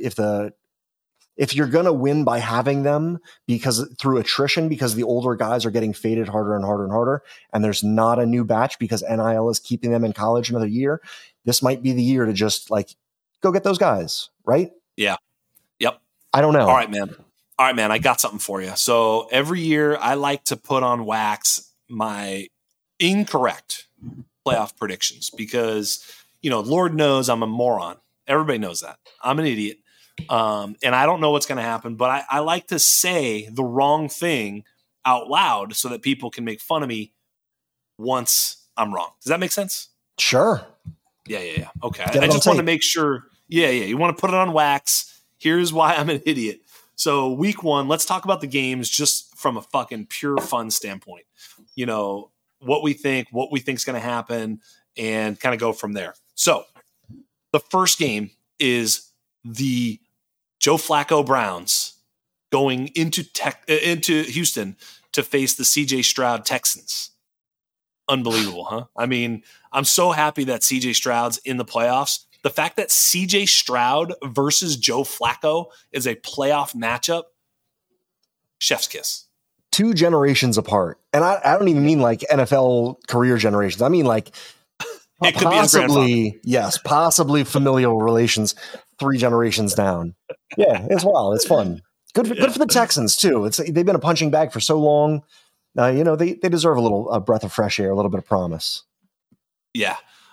if you're going to win by having them through attrition, because the older guys are getting faded harder and harder and harder, and there's not a new batch because NIL is keeping them in college another year, this might be the year to just like go get those guys, right? Yeah. Yep. I don't know. All right, man. I got something for you. So every year I like to put on wax my incorrect playoff predictions because, Lord knows I'm a moron. Everybody knows that. I'm an idiot. And I don't know what's going to happen, but I like to say the wrong thing out loud so that people can make fun of me once I'm wrong. Does that make sense? Sure. Yeah. Okay. I just want to make sure. Yeah. You want to put it on wax. Here's why I'm an idiot. So week 1, let's talk about the games just from a fucking pure fun standpoint. What we think's going to happen and kind of go from there. So the first game is the Joe Flacco Browns going into Houston to face the CJ Stroud Texans. Unbelievable, huh? I mean, I'm so happy that CJ Stroud's in the playoffs. The fact that CJ Stroud versus Joe Flacco is a playoff matchup, chef's kiss. 2 generations apart. And I don't even mean like NFL career generations. I mean like it could possibly familial relations 3 generations down. Yeah, it's wild. It's fun. Good for the Texans too. They've been a punching bag for so long. They deserve a little breath of fresh air, a little bit of promise. Yeah.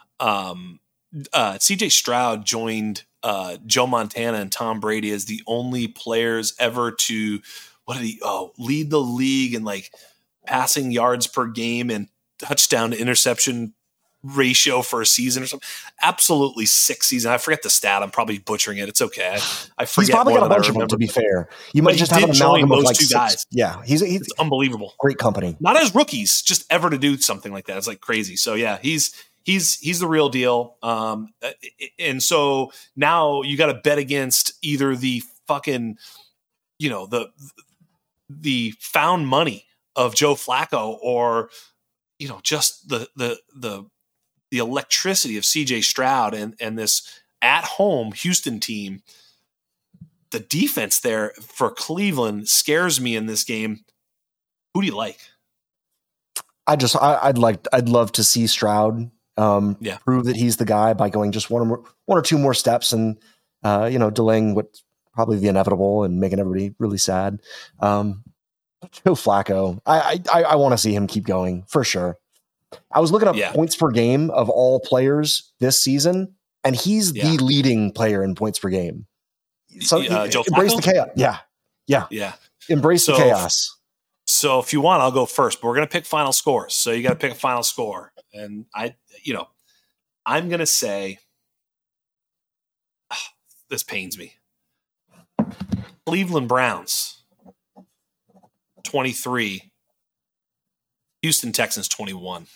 CJ Stroud joined Joe Montana and Tom Brady as the only players ever to lead the league in like passing yards per game and touchdown to interception ratio for a season or something. Absolutely sick season. I forget the stat. I'm probably butchering it. It's okay. I forget. He's probably got a bunch of them, to be fair. You might just have an amalgam of like 2 guys. Yeah, he's unbelievable. Great company. Not as rookies, just ever to do something like that. It's like crazy. So yeah, he's the real deal. And so now you got to bet against either the fucking, the found money of Joe Flacco or, just the electricity of CJ Stroud and this at home Houston team. The defense there for Cleveland scares me in this game. Who do you like? I'd love to see Stroud prove that he's the guy by going just one or two more steps and delaying what's probably the inevitable and making everybody really sad. Joe Flacco, I want to see him keep going for sure. I was looking up points per game of all players this season, and he's the leading player in points per game. So embrace the chaos. Yeah. Embrace the chaos. So if you want, I'll go first, but we're going to pick final scores. So you got to pick a final score. And I'm going to say, this pains me. Cleveland Browns, 23. Houston Texans, 21.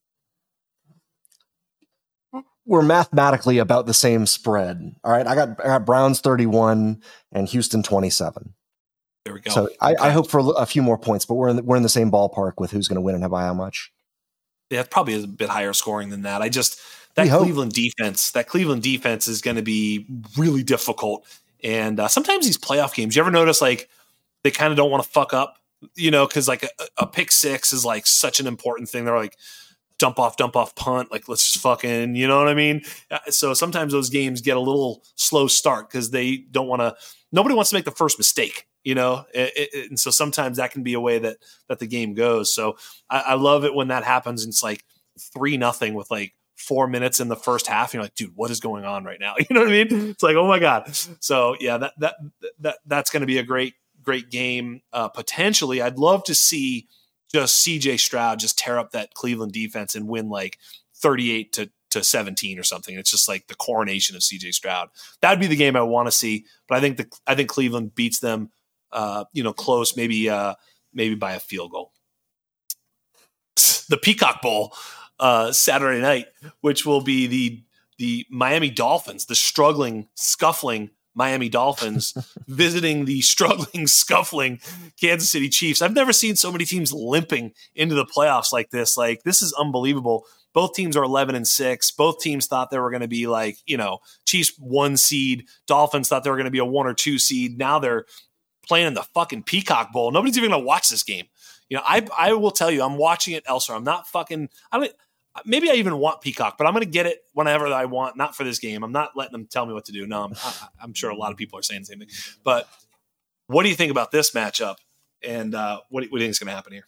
We're mathematically about the same spread. All right. I got Browns 31 and Houston 27. There we go. So I hope for a few more points, but we're in the same ballpark with who's going to win and by how much. Yeah, it probably is a bit higher scoring than that. Cleveland defense is going to be really difficult. And sometimes these playoff games, you ever notice like they kind of don't want to fuck up, because like a pick six is like such an important thing. They're like dump off punt. Like, let's just fucking, you know what I mean? So sometimes those games get a little slow start because they don't want to, nobody wants to make the first mistake. And so sometimes that can be a way that the game goes. So I love it when that happens. And it's like 3-0 with like 4 minutes in the first half. And you're like, dude, what is going on right now? You know what I mean? It's like, oh my God. So yeah, that's going to be a great game. Potentially, I'd love to see just CJ Stroud just tear up that Cleveland defense and win like 38 to 17 or something. It's just like the coronation of CJ Stroud. That'd be the game I want to see. But I think Cleveland beats them. Close, maybe by a field goal. The Peacock Bowl, Saturday night, which will be the Miami Dolphins, the struggling, scuffling Miami Dolphins visiting the struggling, scuffling Kansas City Chiefs. I've never seen so many teams limping into the playoffs like this. Like, this is unbelievable. Both teams are 11-6. Both teams thought they were going to be like, Chiefs 1 seed. Dolphins thought they were going to be a 1 or 2 seed. Now they're playing in the fucking Peacock Bowl. Nobody's even going to watch this game. I will tell you, I'm watching it elsewhere. I'm not fucking, maybe I even want Peacock, but I'm going to get it whenever I want, not for this game. I'm not letting them tell me what to do. No, I'm sure a lot of people are saying the same thing. But what do you think about this matchup? And what do you think is going to happen here?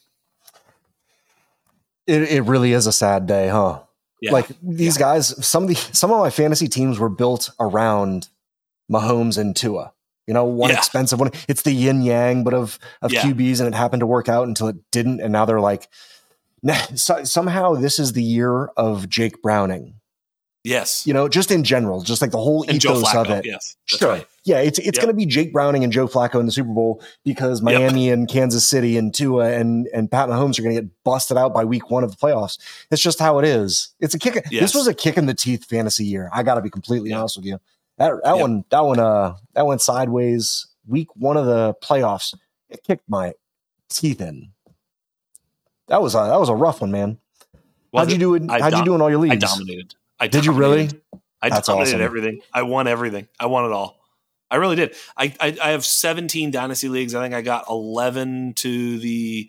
It really is a sad day, huh? Yeah. Like these guys, some of my fantasy teams were built around Mahomes and Tua. One expensive one. It's the yin yang, but of QBs, and it happened to work out until it didn't. And now they're like, nah, somehow this is the year of Jake Browning. Yes. Just in general, just like the whole ethos of it. Yes. Sure. Right. Yeah. It's going to be Jake Browning and Joe Flacco in the Super Bowl because Miami and Kansas City and Tua and Pat Mahomes are going to get busted out by week 1 of the playoffs. It's just how it is. It's a kick. Yes. This was a kick in the teeth fantasy year. I got to be completely honest with you. That one went sideways. Week 1 of the playoffs, it kicked my teeth in. That was a rough one, man. How'd you do in all your leagues? I dominated. Did you really? I dominated everything. I won everything. I won it all. I really did. I have 17 dynasty leagues. I think I got 11 to the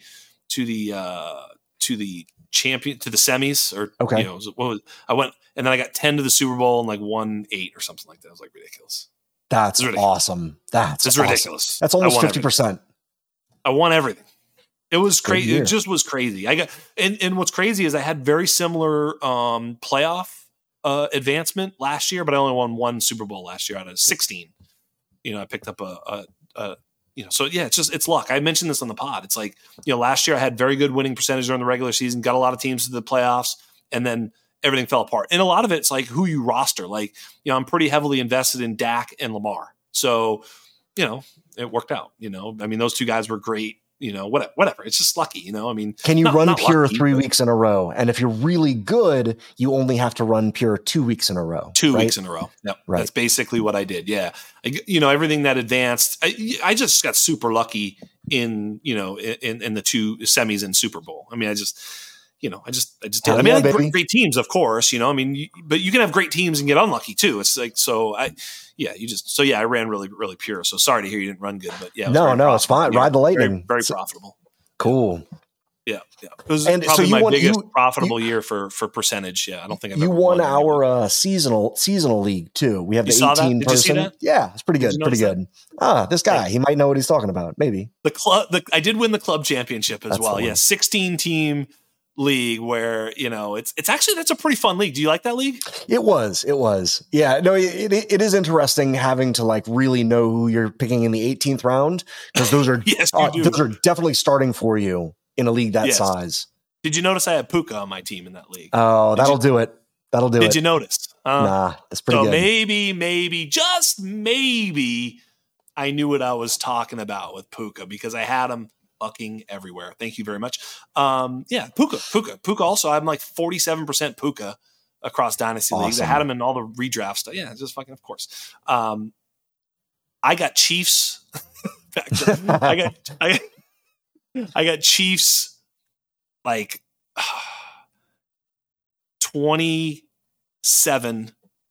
champion, to the semis, or okay. I went, and then I got 10 to the Super Bowl and like won 8 or something like that. It was like ridiculous. That's awesome. That's awesome. Ridiculous. That's almost 50%. I won everything. It was crazy. It just was crazy. I got, and what's crazy is I had very similar playoff advancement last year, but I only won 1 Super Bowl last year out of 16. I picked up so yeah, it's luck. I mentioned this on the pod. It's like, last year I had very good winning percentage during the regular season, got a lot of teams to the playoffs, and then everything fell apart. And a lot of it's like who you roster. Like, I'm pretty heavily invested in Dak and Lamar. So, it worked out, those two guys were great. Whatever. It's just lucky, Can you run pure lucky, 3 weeks in a row? And if you're really good, you only have to run pure 2 weeks in a row. 2 weeks in a row. Yep. Right. That's basically what I did. Yeah. Everything that advanced, I just got super lucky in the 2 semis and Super Bowl. I just did. I had great teams, of course, but you can have great teams and get unlucky too. It's like, I ran really, really pure. So sorry to hear you didn't run good, but yeah. No, it's fine. Ride the lightning. Very, very profitable. Cool. Yeah. It was probably my biggest profitable year for percentage. Yeah, I don't think I've ever won our seasonal league too. We have the 18 Did person. You see that? Yeah, it's pretty good. Pretty good. This guy, he might know what he's talking about. Maybe I did win the club championship as well. Yeah, 16 team league where it's actually that's a pretty fun league. Do you like that league? It was. Yeah, no, it is interesting having to like really know who you're picking in the 18th round because those are those are definitely starting for you in a league that size. Did you notice I had Puka on my team in that league? Oh, that'll do it. Did you notice? Nah, that's pretty good. So maybe, just maybe, I knew what I was talking about with Puka because I had him fucking everywhere. Thank you very much. Puka. Also, I'm like 47% Puka across dynasty leagues. I had him in all the redraft stuff. Yeah, just fucking, of course. I got Chiefs. I got Chiefs like 27-17.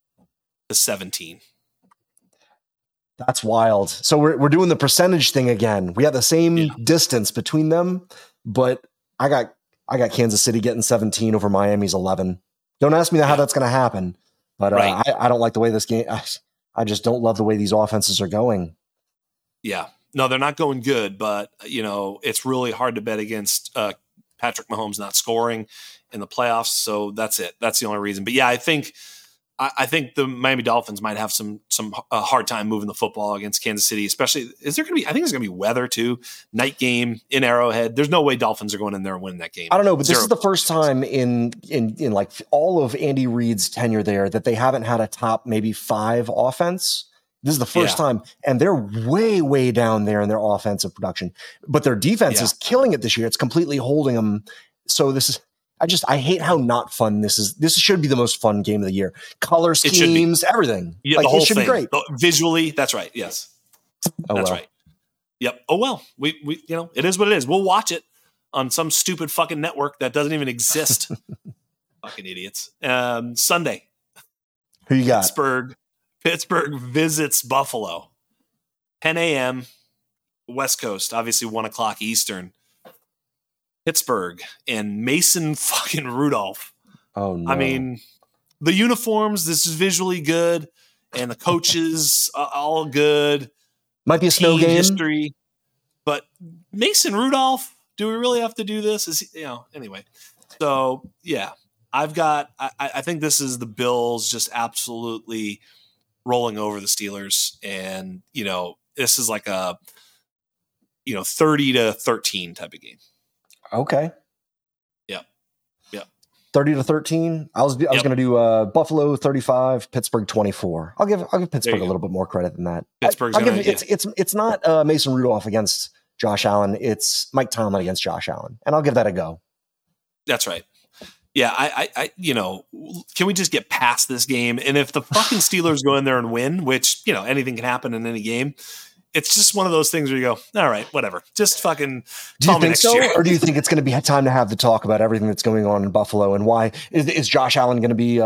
That's wild. So we're doing the percentage thing again. We have the same distance between them, but I got Kansas City getting 17 over Miami's 11. Don't ask me how that's going to happen, but I don't like the way this game. I just don't love the way these offenses are going. Yeah. No, they're not going good, but it's really hard to bet against Patrick Mahomes not scoring in the playoffs. So that's it. That's the only reason. But yeah, I think the Miami Dolphins might have some hard time moving the football against Kansas City, especially. I think there's going to be weather too. Night game in Arrowhead. There's no way Dolphins are going in there and winning that game. I don't know, but this is the first time in like all of Andy Reid's tenure there that they haven't had a top maybe 5 offense. This is the first time, and they're way, way down there in their offensive production. But their defense is killing it this year. It's completely holding them. So this is I hate how not fun this is. This should be the most fun game of the year. Color schemes, everything. Yeah, the whole thing. Be great. Visually, that's right. Yes. That's right. Yep. Oh, well, we it is what it is. We'll watch it on some stupid fucking network that doesn't even exist. Fucking idiots. Sunday. Who you got? Pittsburgh visits Buffalo. 10 a.m. West Coast, obviously 1 o'clock Eastern. Pittsburgh and Mason fucking Rudolph. Oh, no. I mean, the uniforms, this is visually good, and the coaches, all good. Might be a snow game. History. But Mason Rudolph, do we really have to do this? Anyway. So, yeah. I think this is the Bills just absolutely rolling over the Steelers. And, this is like a, 30-13 type of game. Okay. Yep. 30-13. I was going to do Buffalo 35, Pittsburgh 24. I'll give Pittsburgh a little bit more credit than that. It's not Mason Rudolph against Josh Allen. It's Mike Tomlin against Josh Allen, and I'll give that a go. That's right. Yeah, I can we just get past this game? And if the fucking Steelers go in there and win, which, anything can happen in any game, it's just one of those things where you go, all right, whatever. Just fucking tell me next year. Or do you think it's going to be time to have the talk about everything that's going on in Buffalo and why is Josh Allen going to be,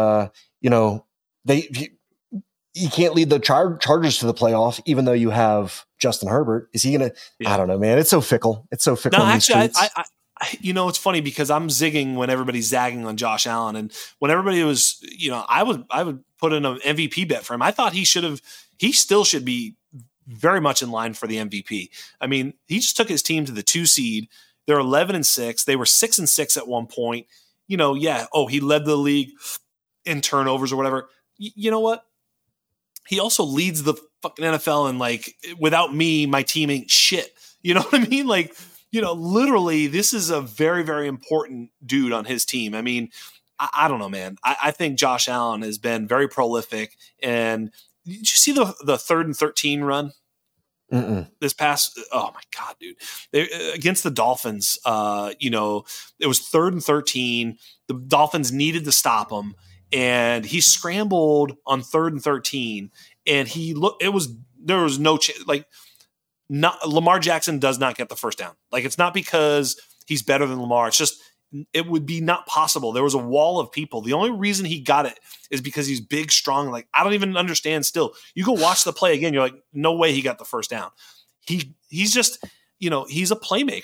you can't lead the Chargers to the playoff, even though you have Justin Herbert. Is he going to, I don't know, man. It's so fickle. No, actually, it's funny because I'm zigging when everybody's zagging on Josh Allen. And when everybody was, I would put in an MVP bet for him. I thought he still should be very much in line for the MVP. I mean, he just took his team to the 2 seed. They're 11-6. They were 6-6 at one point. He led the league in turnovers or whatever. You know what? He also leads the fucking NFL and without me, my team ain't shit. You know what I mean? Literally, this is a very, very important dude on his team. I mean, I don't know, man. I think Josh Allen has been very prolific. And did you see the 3rd and 13 run? This past? Oh my God, dude! Against the Dolphins, it was 3rd and 13. The Dolphins needed to stop him, and he scrambled on 3rd and 13. And there was no chance. Lamar Jackson does not get the first down. It's not because he's better than Lamar. It's just it would be not possible. There was a wall of people. The only reason he got it is because he's big, strong. I don't even understand still. You go watch the play again. You're like, no way he got the first down. He's just, he's a playmaker.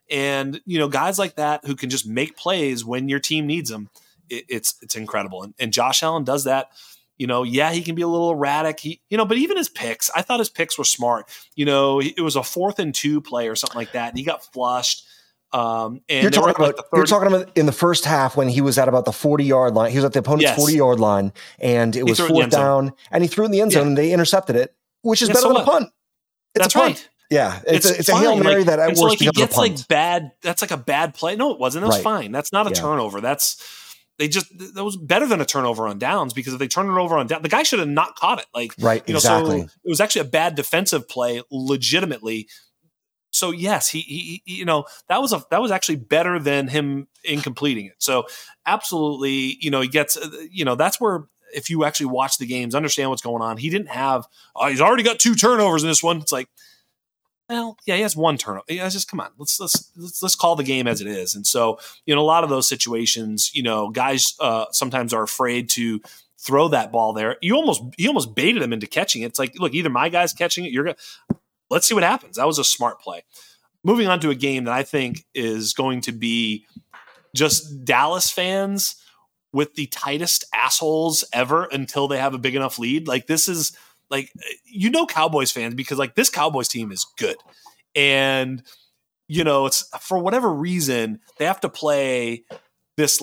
And, guys like that who can just make plays when your team needs them, it's incredible. And Josh Allen does that. He can be a little erratic. But even his picks, I thought his picks were smart. It was a 4th and 2 play or something like that, and he got flushed. And you're talking about in the first half when he was at about the 40-yard line. He was at the opponent's 40-yard line, and it was 4th down, and he threw it in the end zone, and they intercepted it, which is better than a punt. That's right. Yeah, it's a Hail Mary that at worst becomes a punt. That's like a bad play. No, it wasn't. That was fine. That's not a turnover. That was better than a turnover on downs, because if they turn it over on down, the guy should have not caught it. Exactly. So it was actually a bad defensive play, legitimately. So yes, he that was actually better than him incompleting it. So absolutely, he gets, that's where, if you actually watch the games, understand what's going on. He didn't have, he's already got 2 turnovers in this one. It's like, well, yeah, he has 1 turnover. Yeah, it's just, come on, let's call the game as it is. And so, a lot of those situations, guys sometimes are afraid to throw that ball there. You almost baited him into catching it. It's like, look, either my guy's catching it, let's see what happens. That was a smart play. Moving on to a game that I think is going to be just Dallas fans with the tightest assholes ever until they have a big enough lead. Like, this is Cowboys fans, because this Cowboys team is good. And, it's for whatever reason, they have to play this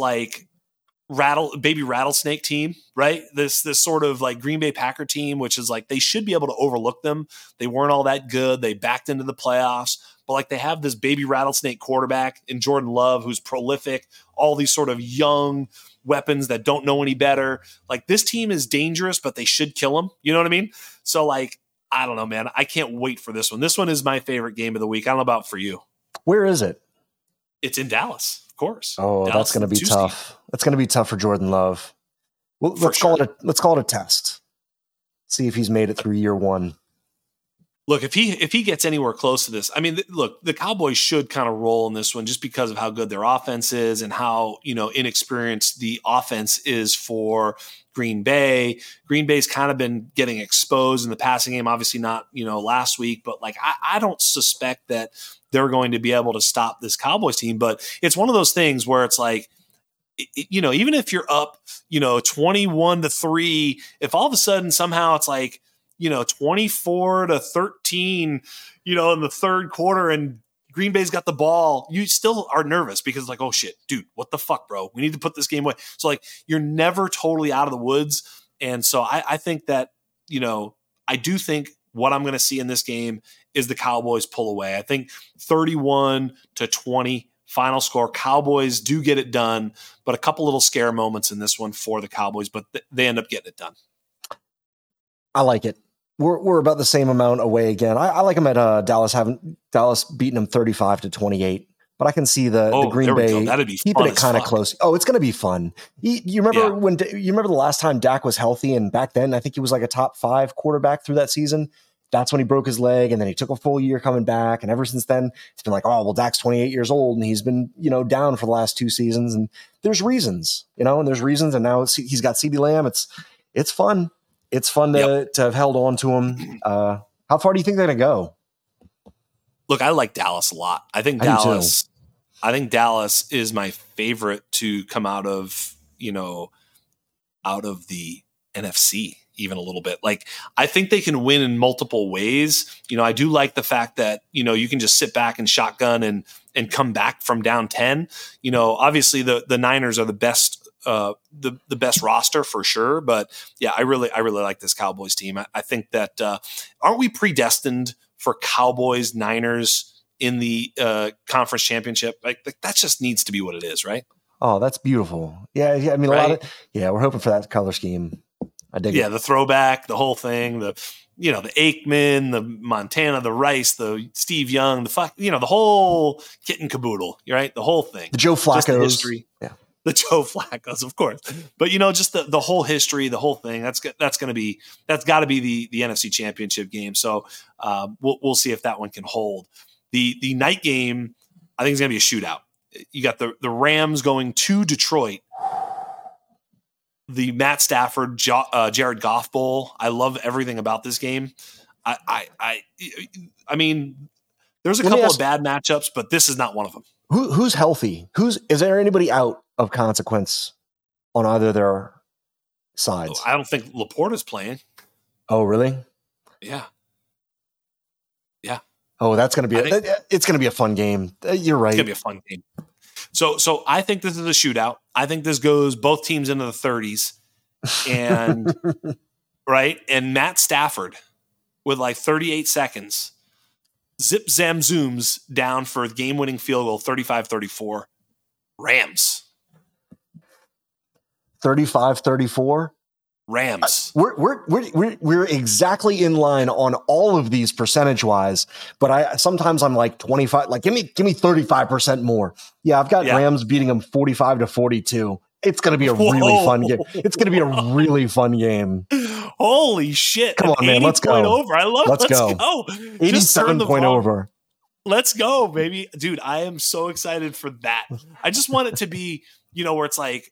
baby rattlesnake team, right? This sort of Green Bay Packer team, which is they should be able to overlook them. They weren't all that good. They backed into the playoffs, but they have this baby rattlesnake quarterback in Jordan Love, who's prolific, all these sort of young weapons that don't know any better. This team is dangerous, but they should kill them. You know what I mean? So I don't know, man. I can't wait for this one. This one is my favorite game of the week. I don't know about for you. Where is it? It's in Dallas, of course. Oh, Dallas, that's going to be tough. That's going to be tough for Jordan Love. Well, let's call it a test. See if he's made it through year 1. Look, if he gets anywhere close to this, I mean, look, the Cowboys should kind of roll in this one just because of how good their offense is and how, inexperienced the offense is for Green Bay. Green Bay's kind of been getting exposed in the passing game, obviously not, last week, but I don't suspect that they're going to be able to stop this Cowboys team. But it's one of those things where it's even if you're up, 21-3, if all of a sudden somehow it's 24-13, in the third quarter, and Green Bay's got the ball, you still are nervous because oh shit, dude, what the fuck, bro? We need to put this game away. So you're never totally out of the woods. And so I think that, I do think what I'm going to see in this game is the Cowboys pull away. I think 31-20 final score. Cowboys do get it done, but a couple little scare moments in this one for the Cowboys, but they end up getting it done. I like it. We're about the same amount away again. I like them at Dallas beating them 35-28, but I can see the Green Bay keeping it kind of close. Oh, it's going to be fun. You remember you remember the last time Dak was healthy, and back then I think he was a top 5 quarterback through that season. That's when he broke his leg, and then he took a full year coming back. And ever since then, it's been Dak's 28 years old, and he's been, down for the last 2 seasons. And there's reasons, and now he's got CeeDee Lamb. It's fun. It's fun to have held on to him. How far do you think they're going to go? Look, I like Dallas a lot. I think Dallas is my favorite to come out of the NFC even a little bit. I think they can win in multiple ways. I do like the fact that, you can just sit back and shotgun and come back from down 10. Obviously the Niners are the best the best roster for sure. But yeah, I really like this Cowboys team. I think that aren't we predestined for Cowboys Niners in the conference championship? Like that just needs to be what it is, right? Oh, that's beautiful. Yeah. I mean, right? We're hoping for that color scheme. I dig it. Yeah, the throwback, the whole thing, the Aikman, the Montana, the Rice, the Steve Young, the whole kit and caboodle, right? The whole thing. The Joe Flacco's. History. Yeah. The Joe Flacco's, of course. But, just the whole history, the whole thing, that's got to be the NFC Championship game. So we'll see if that one can hold. The night game, I think, is going to be a shootout. You got the Rams going to Detroit. The Matt Stafford, Jared Goff Bowl. I love everything about this game. I mean, There's a couple of bad matchups, but this is not one of them. Who's healthy? Is there anybody out of consequence on either of their sides? I don't think Laporta's playing. Oh, really? Yeah. Oh, it's going to be a fun game. You're right. It's going to be a fun game. So I think this is a shootout. I think this goes both teams into the 30s, and right. And Matt Stafford with like 38 seconds, zip zam zooms down for the game-winning field goal, 35-34. Rams. 35-34. Rams. We're exactly in line on all of these percentage wise, but sometimes I'm like 25. Like give me 35% more. Yeah, I've got Rams beating them 45-42. It's going to be a really fun game. It's going to be a really fun game. Holy shit! Come on, man. Let's go. Over. I love. Let's go. 87 point over. Let's go, baby, dude. I am so excited for that. I just want it to be, where it's like,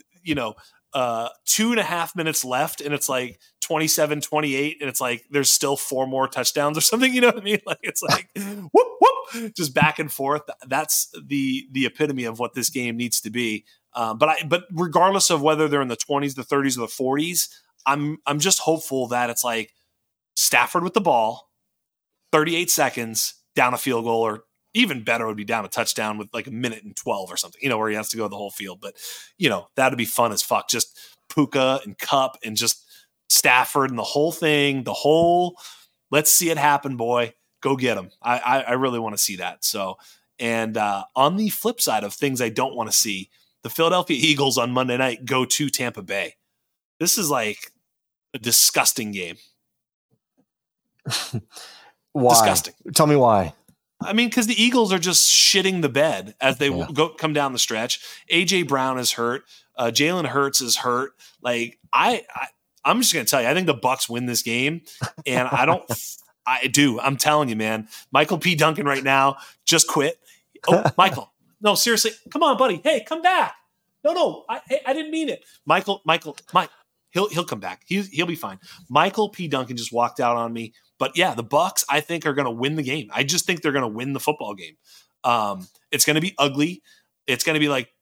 2.5 minutes left and it's like 27-28 and it's like there's still 4 more touchdowns or something, you know what I mean? Like it's like whoop whoop, just back and forth. That's the epitome of what this game needs to be. But regardless of whether they're in the 20s, the 30s, or the 40s, I'm just hopeful that it's like Stafford with the ball, 38 seconds, down a field goal, or even better would be down a touchdown with like 1:12 or something, where he has to go the whole field. But, that'd be fun as fuck. Just Puka and Kupp and just Stafford and the whole thing, let's see it happen, boy. Go get him. I really want to see that. So, and on the flip side of things I don't want to see, the Philadelphia Eagles on Monday night go to Tampa Bay. This is like a disgusting game. Why? Disgusting. Tell me why. I mean, because the Eagles are just shitting the bed as they come down the stretch. A.J. Brown is hurt. Jalen Hurts is hurt. Like I'm just going to tell you, I think the Bucs win this game, and I do. I'm telling you, man. Michael P. Duncan right now just quit. Oh, Michael, no, seriously, come on, buddy. Hey, come back. No, I didn't mean it. Mike, he'll come back. He'll be fine. Michael P. Duncan just walked out on me. But yeah, the Bucs, I think, are going to win the game. I just think they're going to win the football game. It's going to be ugly. It's going to be like,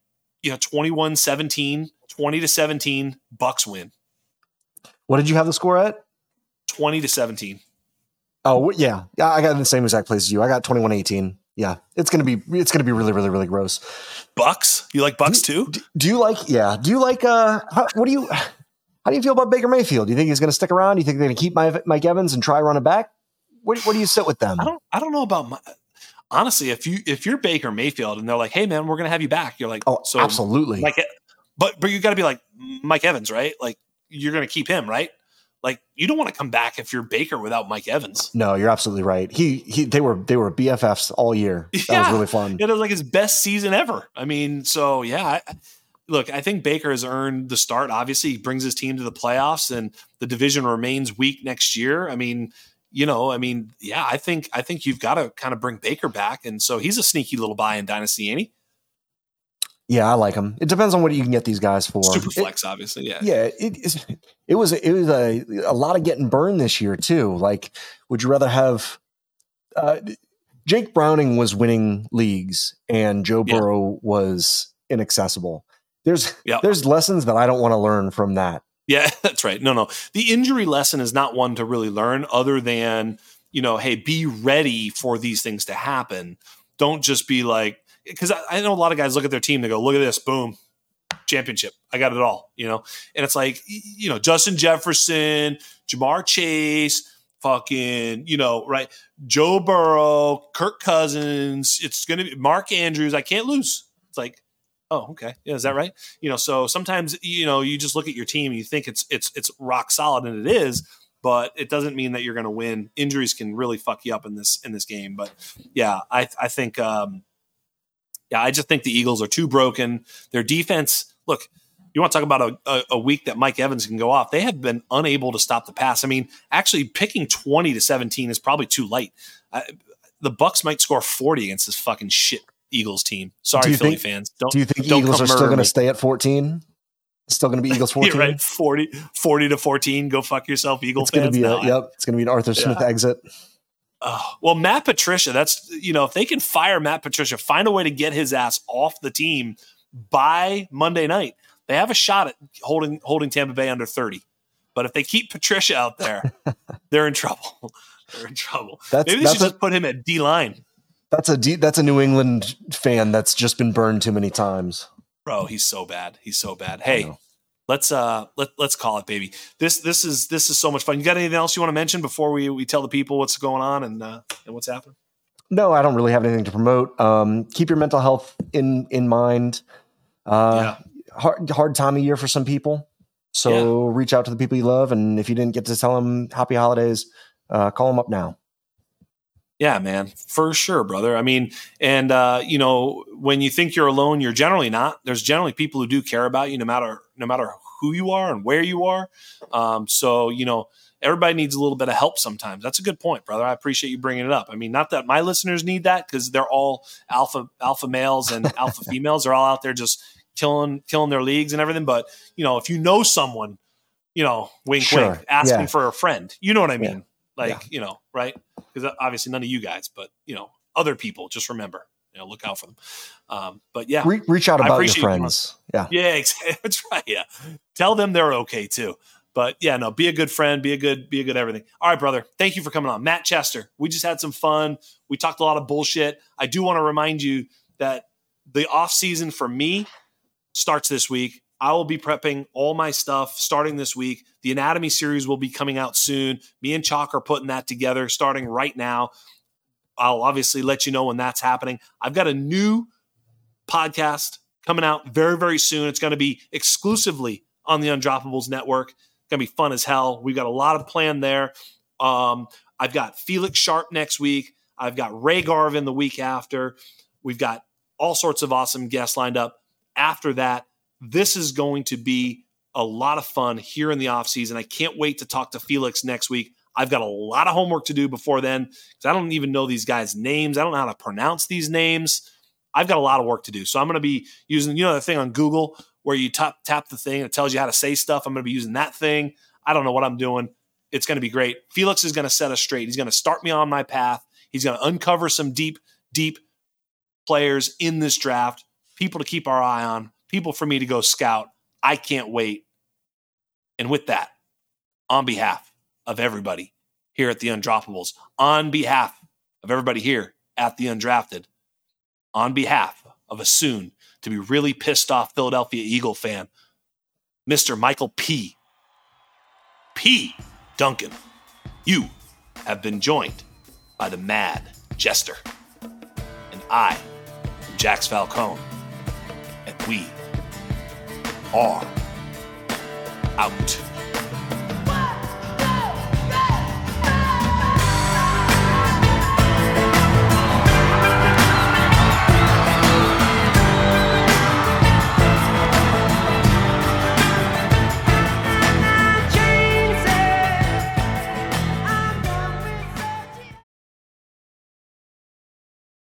21-17, 20-17, Bucs win. What did you have the score at? 20-17. Oh yeah. I got in the same exact place as you. I got 21-18. Yeah, it's gonna be really, really, really gross. Bucs? You like Bucs too? Do you like? Yeah. Do you like? How do you feel about Baker Mayfield? Do you think he's going to stick around? Do you think they're going to keep Mike Evans and try running back? Where do you sit with them? I don't know about honestly. If you're Baker Mayfield and they're like, hey man, we're going to have you back, you're like, oh, so absolutely. But you got to be like Mike Evans, right? Like you're going to keep him, right? Like you don't want to come back if you're Baker without Mike Evans. No, you're absolutely right. They were BFFs all year. That was really fun. It was like his best season ever. I mean, so yeah. Look, I think Baker has earned the start. Obviously, he brings his team to the playoffs, and the division remains weak next year. I mean, yeah, I think you've got to kind of bring Baker back, and so he's a sneaky little buy in Dynasty, ain't he? Yeah, I like him. It depends on what you can get these guys for. Super flex, obviously. Yeah. Yeah. It was a lot of getting burned this year too. Like, would you rather have Jake Browning was winning leagues and Joe Burrow was inaccessible? There's lessons that I don't want to learn from that. Yeah, that's right. No. The injury lesson is not one to really learn other than, hey, be ready for these things to happen. Don't just be like, because I know a lot of guys look at their team, they go, look at this, boom, championship. I got it all, and it's like, Justin Jefferson, Jamar Chase, fucking, right. Joe Burrow, Kirk Cousins. It's going to be Mark Andrews. I can't lose. It's like, oh, okay. Yeah, is that right? So sometimes, you just look at your team and you think it's rock solid, and it is, but it doesn't mean that you're going to win. Injuries can really fuck you up in this game. But yeah, I think, I just think the Eagles are too broken. Their defense, look, you want to talk about a week that Mike Evans can go off. They have been unable to stop the pass. I mean, actually picking 20-17 is probably too light. The Bucs might score 40 against this fucking shit Eagles team. Sorry, Philly fans. Do you think Eagles are still going to stay at 14? Still going to be Eagles 14? You're right. 40-14. Go fuck yourself, Eagles fans. It's going to be an Arthur Smith exit. Well, Matt Patricia, that's, if they can fire Matt Patricia, find a way to get his ass off the team by Monday night, they have a shot at holding Tampa Bay under 30. But if they keep Patricia out there, they're in trouble. They're in trouble. Maybe they should just put him at D-line. That's a New England fan that's just been burned too many times. Bro, he's so bad. He's so bad. Hey, let's call it, baby. This is so much fun. You got anything else you want to mention before we tell the people what's going on and what's happening? No, I don't really have anything to promote. Keep your mental health in mind. Hard time of year for some people. So reach out to the people you love, and if you didn't get to tell them happy holidays, call them up now. Yeah, man, for sure, brother. I mean, and when you think you're alone, you're generally not. There's generally people who do care about you, no matter who you are and where you are. So everybody needs a little bit of help sometimes. That's a good point, brother. I appreciate you bringing it up. I mean, not that my listeners need that, because they're all alpha males and alpha females. They're all out there just killing their leagues and everything. But if you know someone, wink, wink, asking for a friend, you know what I mean? Right? Because obviously none of you guys, but other people, just remember, look out for them. But yeah, reach out about your friends. Yeah, that's right. Yeah, tell them they're okay too. But yeah, no, be a good friend, be a good everything. All right, brother. Thank you for coming on. Matt Chester. We just had some fun. We talked a lot of bullshit. I do want to remind you that the off season for me starts this week. I will be prepping all my stuff starting this week. The Anatomy series will be coming out soon. Me and Chalk are putting that together starting right now. I'll obviously let you know when that's happening. I've got a new podcast coming out very, very soon. It's going to be exclusively on the Undroppables Network. It's going to be fun as hell. We've got a lot of plan there. I've got Felix Sharp next week. I've got Ray Garvin the week after. We've got all sorts of awesome guests lined up. After that, this is going to be a lot of fun here in the off season. I can't wait to talk to Felix next week. I've got a lot of homework to do before then, because I don't even know these guys' names. I don't know how to pronounce these names. I've got a lot of work to do. So I'm going to be using, the thing on Google where you tap the thing and it tells you how to say stuff. I'm going to be using that thing. I don't know what I'm doing. It's going to be great. Felix is going to set us straight. He's going to start me on my path. He's going to uncover some deep, deep players in this draft, people to keep our eye on, people for me to go scout. I can't wait. And with that, on behalf of everybody here at the Undroppables, on behalf of everybody here at the Undrafted, on behalf of a soon to be really pissed off Philadelphia Eagle fan, Mr. Michael P. Duncan, you have been joined by the Mad Jester. And I am Jax Falcone. And we are out.